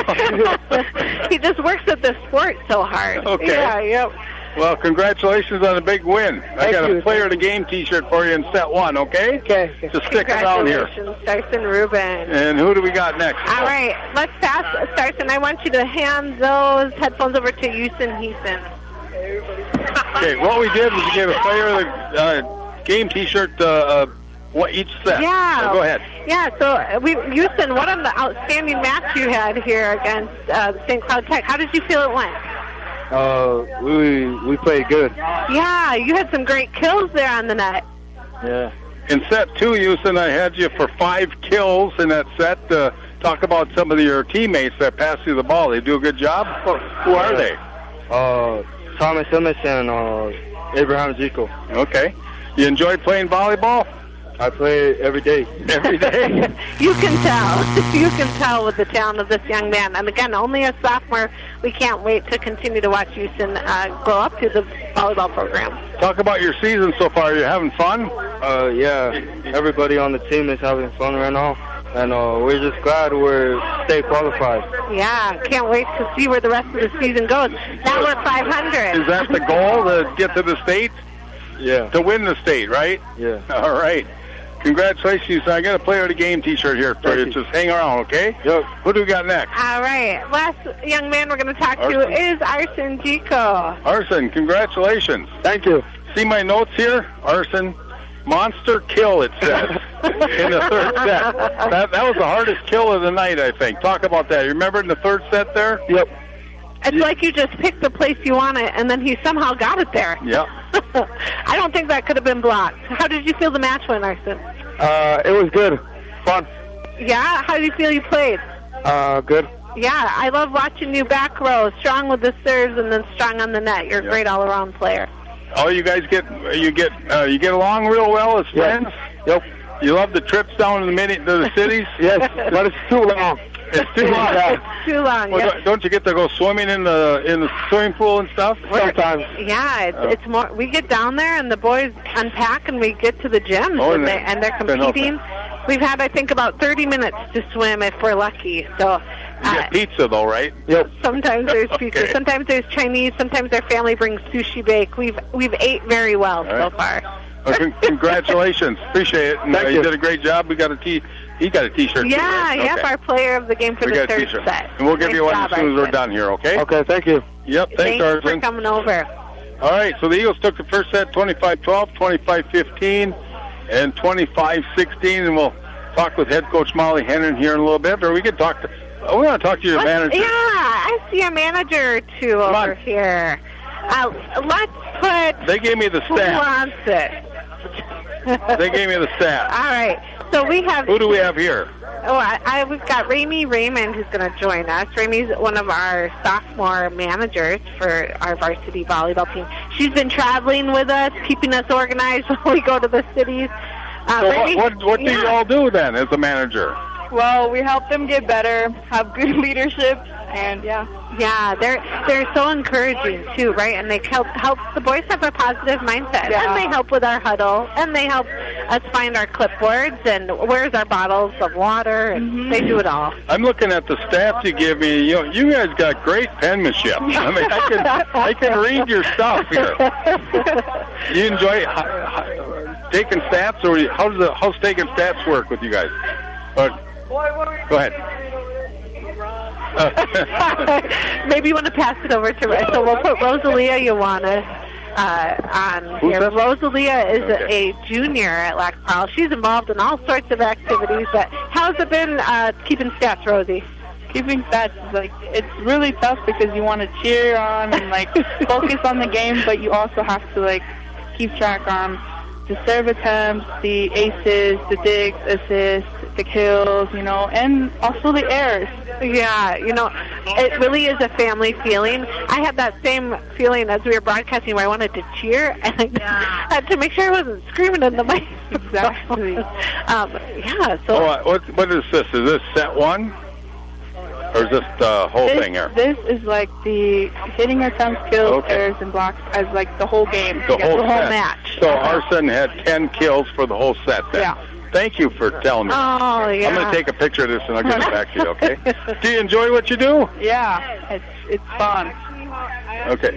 He just works at the sport so hard. Okay. Yeah, yep. Well, congratulations on a big win. I got a player of the game T-shirt for you in set 1, okay? Okay. Just stick around here. Congratulations, Starson Rubin. And who do we got next? All right, let's pass. Starson, I want you to hand those headphones over to Houston Heason. Okay, what we did was we gave a player of the game T-shirt each set. Yeah. So go ahead. Yeah, so Houston, what an outstanding match you had here against St. Cloud Tech. How did you feel it went? We played good. Yeah, you had some great kills there on the net. Yeah. In set 2, Houston, I had you for 5 kills in that set. Talk about some of your teammates that passed you the ball. They do a good job? Who are they? Thomas Emmis and Abraham Zico. Okay. You enjoy playing volleyball? I play every day. Every day? You can tell. You can tell with the talent of this young man. And again, only a sophomore. We can't wait to continue to watch Houston grow up through the volleyball program. Talk about your season so far. Are you having fun? Yeah. Everybody on the team is having fun right now. and we're just glad we're stay qualified. Yeah, can't wait to see where the rest of the season goes. Now we're 500. Is that the goal, to get to the state? Yeah. To win the state, right? Yeah. All right. Congratulations. I got a player of the game T-shirt here for you. Just hang around, okay? Yep. Who do we got next? All right. Last young man we're going to talk to is Arsen Gico. Arsen, congratulations. Thank you. See my notes here? Arsen, monster kill, it says, in the third set. That was the hardest kill of the night, I think. Talk about that. You remember in the third set there? Yep. It's like you just picked the place you want it, and then he somehow got it there. Yep. I don't think that could have been blocked. How did you feel the match went, Arsen? It was good. Fun. Yeah? How did you feel you played? Good. Yeah, I love watching you back row, strong with the serves and then strong on the net. You're a great all-around player. Oh, you guys get along real well as friends? Yep. You love the trips down to the cities? Yes, but it's too long. It's too long. It's too long. Well, Yep. don't you get to go swimming in the swimming pool and stuff? Sometimes. Yeah, it's more. We get down there and the boys unpack and we get to the gyms and they're competing. We've had, I think, about 30 minutes to swim if we're lucky. So. You get pizza though, right? Yep. Sometimes there's pizza. Okay. Sometimes there's Chinese. Sometimes their family brings sushi bake. We've ate very well so far. Well, congratulations. Appreciate it. And, Thank you you. did a great job. He got a T-shirt. Yeah, too, right? yep, Okay. our player of the game for We the got a third T-shirt. set. And we'll give Nice you one job, as soon as we're Arsen. done here, okay? Okay, thank you. Yep, thanks, for Arsen. coming over. All right, so the Eagles took the first set 25-12, 25-15, and 25-16, and we'll talk with head coach Molly Hennon here in a little bit, or we can talk to... we want to talk to your manager. Yeah, I see a manager or two over here. Let's put... They gave me the Who stats. wants it? They gave me the stats. All right, so we have... Who do we have here? Oh, we've got Ramey Raymond who's going to join us. Ramey's one of our sophomore managers for our varsity volleyball team. She's been traveling with us, keeping us organized when we go to the cities. So Ramey, what do you all do then as a manager? Well, we help them get better, have good leadership, and Yeah, they're so encouraging too, right? And they help the boys have a positive mindset, and they help with our huddle, and they help us find our clipboards and where's our bottles of water, and they do it all. I'm looking at the stats you give me. You guys got great penmanship. I mean, I can read your stuff here. You enjoy taking stats, or how's taking stats work with you guys? Go ahead. Maybe you want to pass it over to so we'll put Rosalia Ioana on Who's here. that? Rosalia is a junior at Lac Pearl. She's involved in all sorts of activities. But how's it been keeping stats, Rosie? keeping stats is it's really tough because you want to cheer on and focus on the game, but you also have to keep track on the serve attempts, the aces, the digs, assists, the kills, and also the errors. Yeah, it really is a family feeling. I had that same feeling as we were broadcasting where I wanted to cheer, and I had to make sure I wasn't screaming in the mic. Exactly. So what is this? Is this set one? Or is this the whole thing here? This is the hitting attempts, kills, errors, and blocks as the whole game. The whole set. Match. So Arsen had 10 kills for the whole set then. Yeah. Thank you for telling me. Oh, yeah. I'm going to take a picture of this and I'll get it back to you, okay? Do you enjoy what you do? Yeah, it's fun. Okay.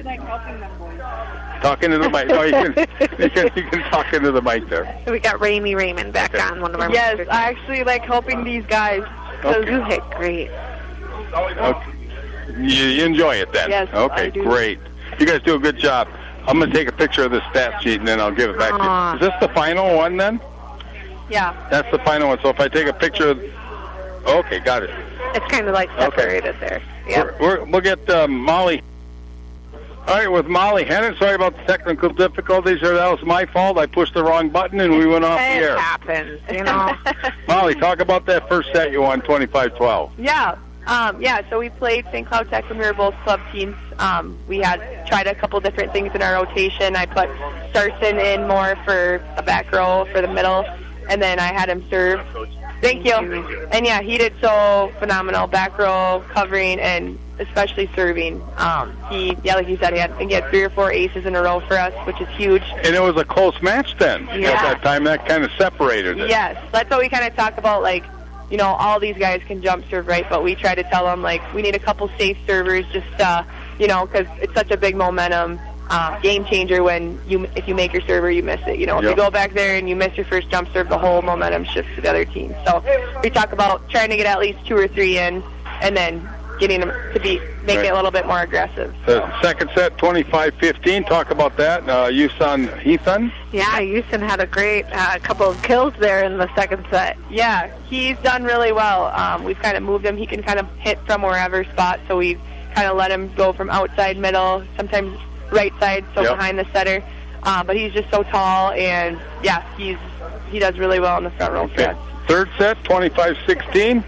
Talking to the mic. No, you can talk into the mic there. We got Ramey Raymond back on, one of our Yes, masters. I actually like helping these guys. Okay. You hit great. Okay. You enjoy it then? Yes, okay, I do. Great. You guys do a good job. I'm going to take a picture of this stat sheet and then I'll give it back to you. Is this the final one then? Yeah. That's the final one. So if I take a picture of... Okay, got it. It's kind of separated there. Yep. We'll get Molly. All right, with Molly Hennon. Sorry about the technical difficulties there. That was my fault. I pushed the wrong button and we went off the air. It happens, Molly, talk about that first set you won 25-12. Yeah. So we played St. Cloud Tech when we were both club teams. We had tried a couple different things in our rotation. I put Starson in more for a back row for the middle, and then I had him serve. Thank you. And yeah, he did so phenomenal. Back row, covering, and especially serving. Like you said, he had 3 or 4 aces in a row for us, which is huge. And it was a close match then. Yeah. At that time, that kind of separated it. Yes, that's what we kind of talk about. you know, all these guys can jump serve, right? But we try to tell them, like, we need a couple safe servers just, you know, because it's such a big momentum game changer when if you make your server, you miss it. You know, if you go back there and you miss your first jump serve, the whole momentum shifts to the other team. So we talk about trying to get at least 2 or 3 in, and then getting them to make it a little bit more aggressive. The second set, 25-15. Talk about that. Yusun Heathen. Yeah, Houston had a great couple of kills there in the second set. Yeah, he's done really well. We've kind of moved him. He can kind of hit from wherever spot, so we've kind of let him go from outside, middle, sometimes right side, so behind the setter. But he's just so tall, and yeah, he does really well in the front row. Okay. Third set, 25-16.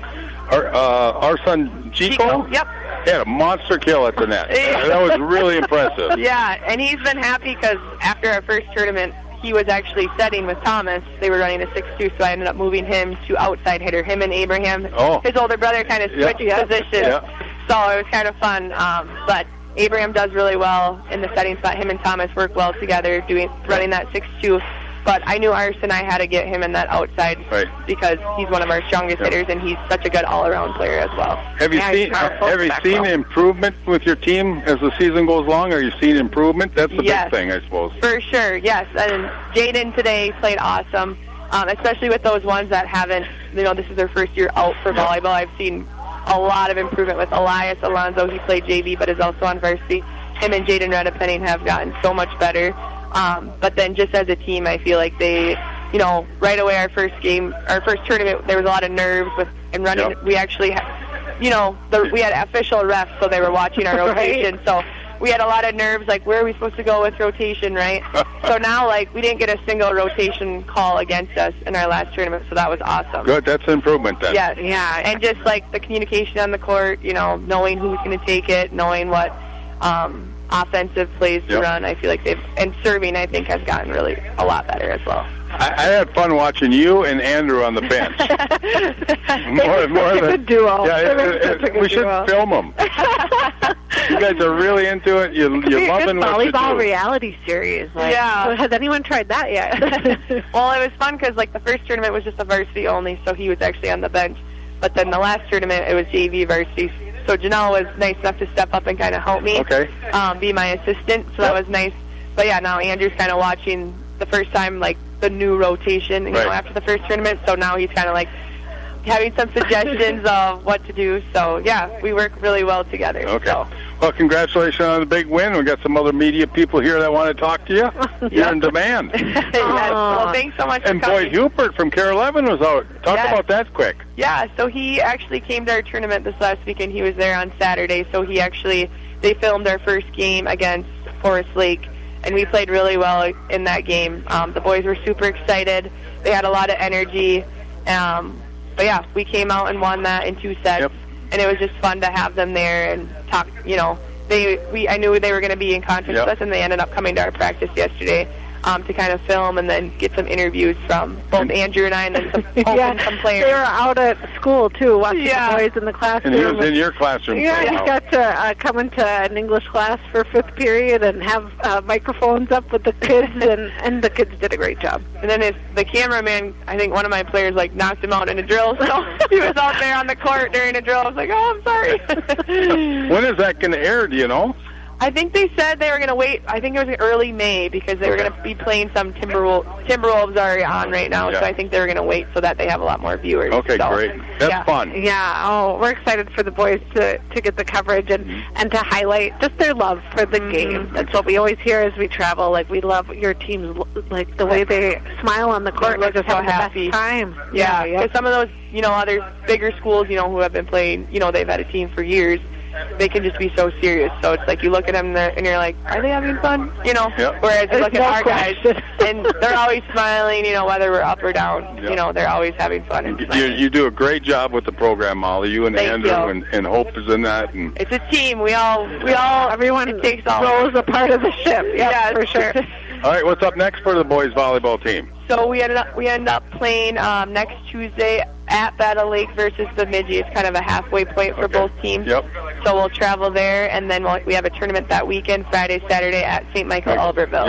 Our son Chico. Yep. He had a monster kill at the net. That was really impressive. Yeah, and he's been happy because after our first tournament, he was actually setting with Thomas. They were running a 6-2, so I ended up moving him to outside hitter. Him and Abraham, his older brother, kind of switched positions. So it was kind of fun. But Abraham does really well in the setting spot. Him and Thomas work well together, running that 6-2. But I knew Arson I had to get him in that outside because he's one of our strongest hitters, and he's such a good all-around player as well. Have you seen improvement with your team as the season goes along? Are you seeing improvement? That's the big thing, I suppose. For sure, yes. And Jaden today played awesome, especially with those ones that haven't, you know, this is their first year out for volleyball. I've seen a lot of improvement with Elias Alonso. He played JV but is also on varsity. Him and Jaden Redepenning have gotten so much better. But then just as a team, I feel like they, you know, right away our first tournament, there was a lot of nerves and running. We actually we had official refs, so they were watching our rotation. So we had a lot of nerves, like, where are we supposed to go with rotation, right? So now, like, we didn't get a single rotation call against us in our last tournament, so that was awesome. Good, that's an improvement then. Yeah, and just, like, the communication on the court, you know, knowing who's going to take it, knowing what offensive plays to run, I feel like and serving, I think, has gotten really a lot better as well. I had fun watching you and Andrew on the bench. more than a duo. Yeah, we should film them. You guys are really into it. You're loving what you do. Volleyball reality series. So has anyone tried that yet? Well, it was fun because, like, the first tournament was just a varsity only, so he was actually on the bench. But then the last tournament, it was JV varsity. So Janelle was nice enough to step up and kind of help me, be my assistant. So that was nice. But yeah, now Andrew's kind of watching the first time, like, the new rotation, you know, after the first tournament. So now he's kind of like having some suggestions of what to do. So yeah, we work really well together. Okay. So. Well, congratulations on the big win. We got some other media people here that want to talk to you. You're in demand. Yes. Well, thanks so much. And Boyd Hupert from Care 11 was out. Talk about that quick. Yeah. So he actually came to our tournament this last weekend. He was there on Saturday. So they filmed our first game against Forest Lake. And we played really well in that game. The boys were super excited. They had a lot of energy. But yeah, we came out and won that in 2 sets. And it was just fun to have them there and talk. You know, I knew they were going to be in conference with us, and they ended up coming to our practice yesterday to kind of film and then get some interviews from both Andrew and I, and then some players. They were out at school too, watching the boys in the classroom. And he was in your classroom. Yeah, he got to come into an English class for 5th period and have microphones up with the kids, and the kids did a great job. And then the cameraman, I think one of my players, like, knocked him out in a drill, so he was out there on the court during a drill. I was like, oh, I'm sorry. When is that going to air, do you know? I think they said they were going to wait. I think it was early May because they were going to be playing some Timberwolves are on right now, so I think they were going to wait so that they have a lot more viewers. Okay, great. That's fun. Yeah. Oh, we're excited for the boys to get the coverage and to highlight just their love for the game. That's what we always hear as we travel. Like, we love your teams, like the way they smile on the court. They're just having the best time. Yeah. Because some of those, you know, other bigger schools, you know, who have been playing, you know, they've had a team for years. They can just be so serious. So it's like you look at them and you're like, are they having fun? You know? Whereas you look at our guys and they're always smiling, you know, whether we're up or down. You know, they're always having fun. And you do a great job with the program, Molly. You and Andrew and Hope is in that. And it's a team. Everyone it takes all. Rows a part of the ship. Yeah, for sure. All right, what's up next for the boys volleyball team? So we end up playing next Tuesday at Battle Lake versus Bemidji. It's kind of a halfway point for both teams. So we'll travel there, and then we have a tournament that weekend, Friday, Saturday, at St. Michael, Albertville.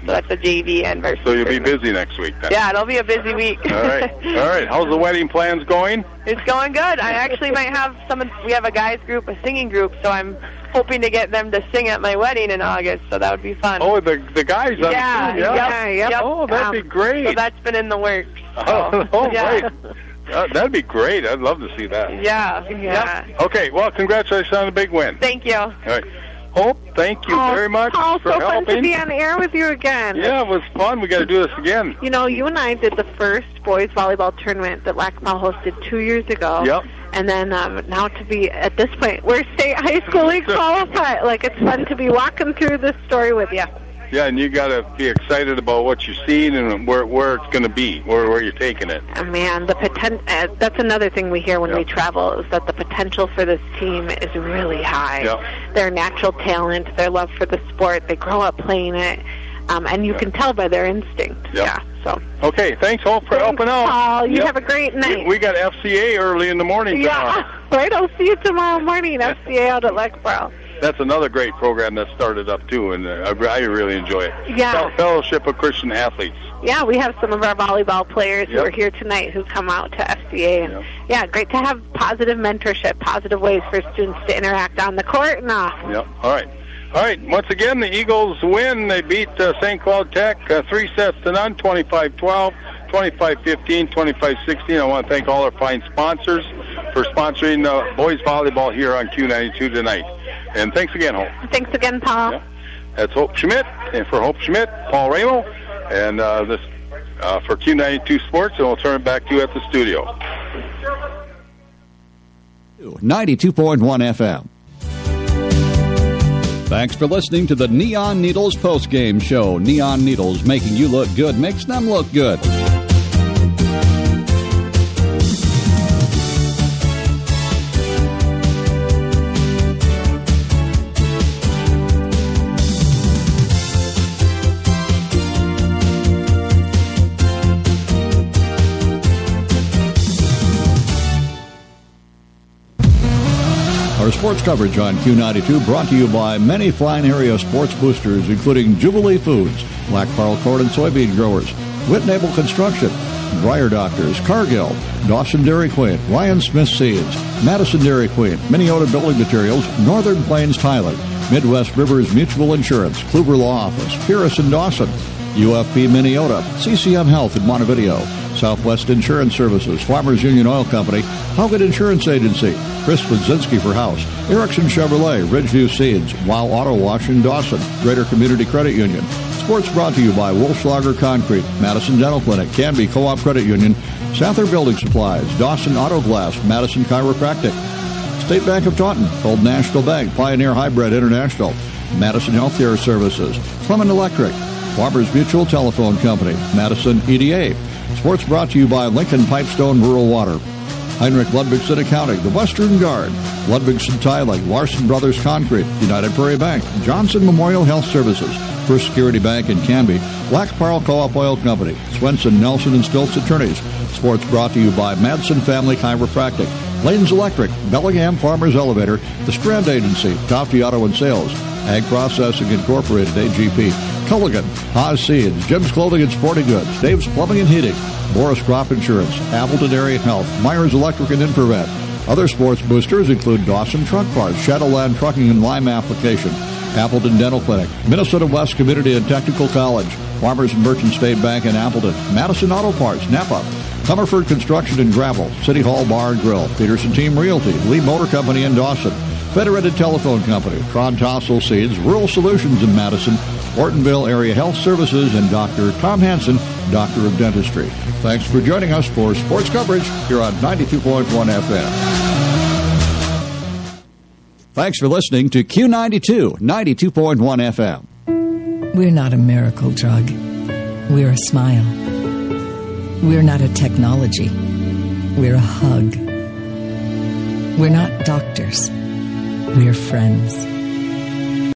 So that's a JV and varsity. So you'll be tournament. busy next week then. Yeah, it'll be a busy week. All right. How's the wedding plans going? It's going good. I actually might have we have a guys group, a singing group, so I'm hoping to get them to sing at my wedding in August, so that would be fun. Oh, the guys. Yeah. Yep. Oh, that'd be great. So that's been in the works. Great. That'd be great. I'd love to see that. Yeah. Yep. Okay, well, congratulations on the big win. Thank you. All right. Hope, thank you very much Paul, for so helping. fun to be on air with you again. Yeah, it was fun. We got to do this again. You know, you and I did the first boys volleyball tournament that Lac-Mel hosted 2 years ago. Yep. And then now to be, at this point, we're state high school league qualified. Like, it's fun to be walking through this story with you. Yeah, and you got to be excited about what you're seeing and where it's going to be, where you're taking it. Man, the that's another thing we hear when we travel, is that the potential for this team is really high. Yep. Their natural talent, their love for the sport, they grow up playing it, and you can tell by their instinct. Yep. Yeah. So. Okay, thanks, Hope, for helping out. Paul, you have a great night. We got FCA early in the morning tomorrow. Yeah, right. I'll see you tomorrow morning. FCA out at Lexborough. That's another great program that started up, too, and I really enjoy it. Yeah. Fellowship of Christian Athletes. Yeah, we have some of our volleyball players who are here tonight who come out to FCA. And yeah, great to have positive mentorship, positive ways for students to interact on the court and off. Yep. All right. Once again, the Eagles win. They beat St. Cloud Tech 3-0, 25-12, 25-15, 25-16. I want to thank all our fine sponsors for sponsoring boys volleyball here on Q92 tonight. And thanks again, Hope. Thanks again, Paul. Yeah. That's Hope Schmidt. And for Hope Schmidt, Paul Ramo. And this for Q92 Sports, and we'll turn it back to you at the studio. 92.1 FM. Thanks for listening to the Neon Needles postgame show. Neon Needles, making you look good makes them look good. Our sports coverage on Q92 brought to you by many fine area sports boosters, including Jubilee Foods, Black Pearl Corn and Soybean Growers, Whitnable Construction, Dreyer Doctors, Cargill, Dawson Dairy Queen, Ryan Smith Seeds, Madison Dairy Queen, Minneota Building Materials, Northern Plains Tyler, Midwest Rivers Mutual Insurance, Kluver Law Office, Pierce and Dawson, UFP Minneota, CCM Health in Montevideo, Southwest Insurance Services, Farmers Union Oil Company, Hogan Insurance Agency, Chris Wadzinski for House, Erickson Chevrolet, Ridgeview Seeds, Wow Auto Wash in Dawson, Greater Community Credit Union. Sports brought to you by Wolfschlager Concrete, Madison Dental Clinic, Canby Co-op Credit Union, Sather Building Supplies, Dawson Auto Glass, Madison Chiropractic, State Bank of Taunton, Old National Bank, Pioneer Hybrid International, Madison Healthcare Services, Clement Electric, Farmers Mutual Telephone Company, Madison EDA. Sports brought to you by Lincoln Pipestone Rural Water, Heinrich Ludwigson Accounting, the Western Guard, Ludwigson Tiling, Larson Brothers Concrete, United Prairie Bank, Johnson Memorial Health Services, First Security Bank in Canby, Black Pearl Co-op Oil Company, Swenson, Nelson, and Stilts Attorneys. Sports brought to you by Madsen Family Chiropractic, Lanes Electric, Bellingham Farmers Elevator, The Strand Agency, Tofty Auto and Sales, Ag Processing Incorporated, AGP, Culligan, Haas Seeds, Jim's Clothing and Sporting Goods, Dave's Plumbing and Heating, Boris Crop Insurance, Appleton Area Health, Myers Electric and Infrared. Other sports boosters include Dawson Truck Parts, Shadowland Trucking and Lime Application, Appleton Dental Clinic, Minnesota West Community and Technical College, Farmers and Merchant State Bank in Appleton, Madison Auto Parts, Napa, Comerford Construction and Gravel, City Hall Bar and Grill, Peterson Team Realty, Lee Motor Company in Dawson, Federated Telephone Company, Tron Tossel Seeds, Rural Solutions in Madison, Ortonville Area Health Services, and Dr. Tom Hansen, Doctor of Dentistry. Thanks for joining us for sports coverage here on 92.1 FM. Thanks for listening to Q92, 92.1 FM. We're not a miracle drug. We're a smile. We're not a technology. We're a hug. We're not doctors. We're friends.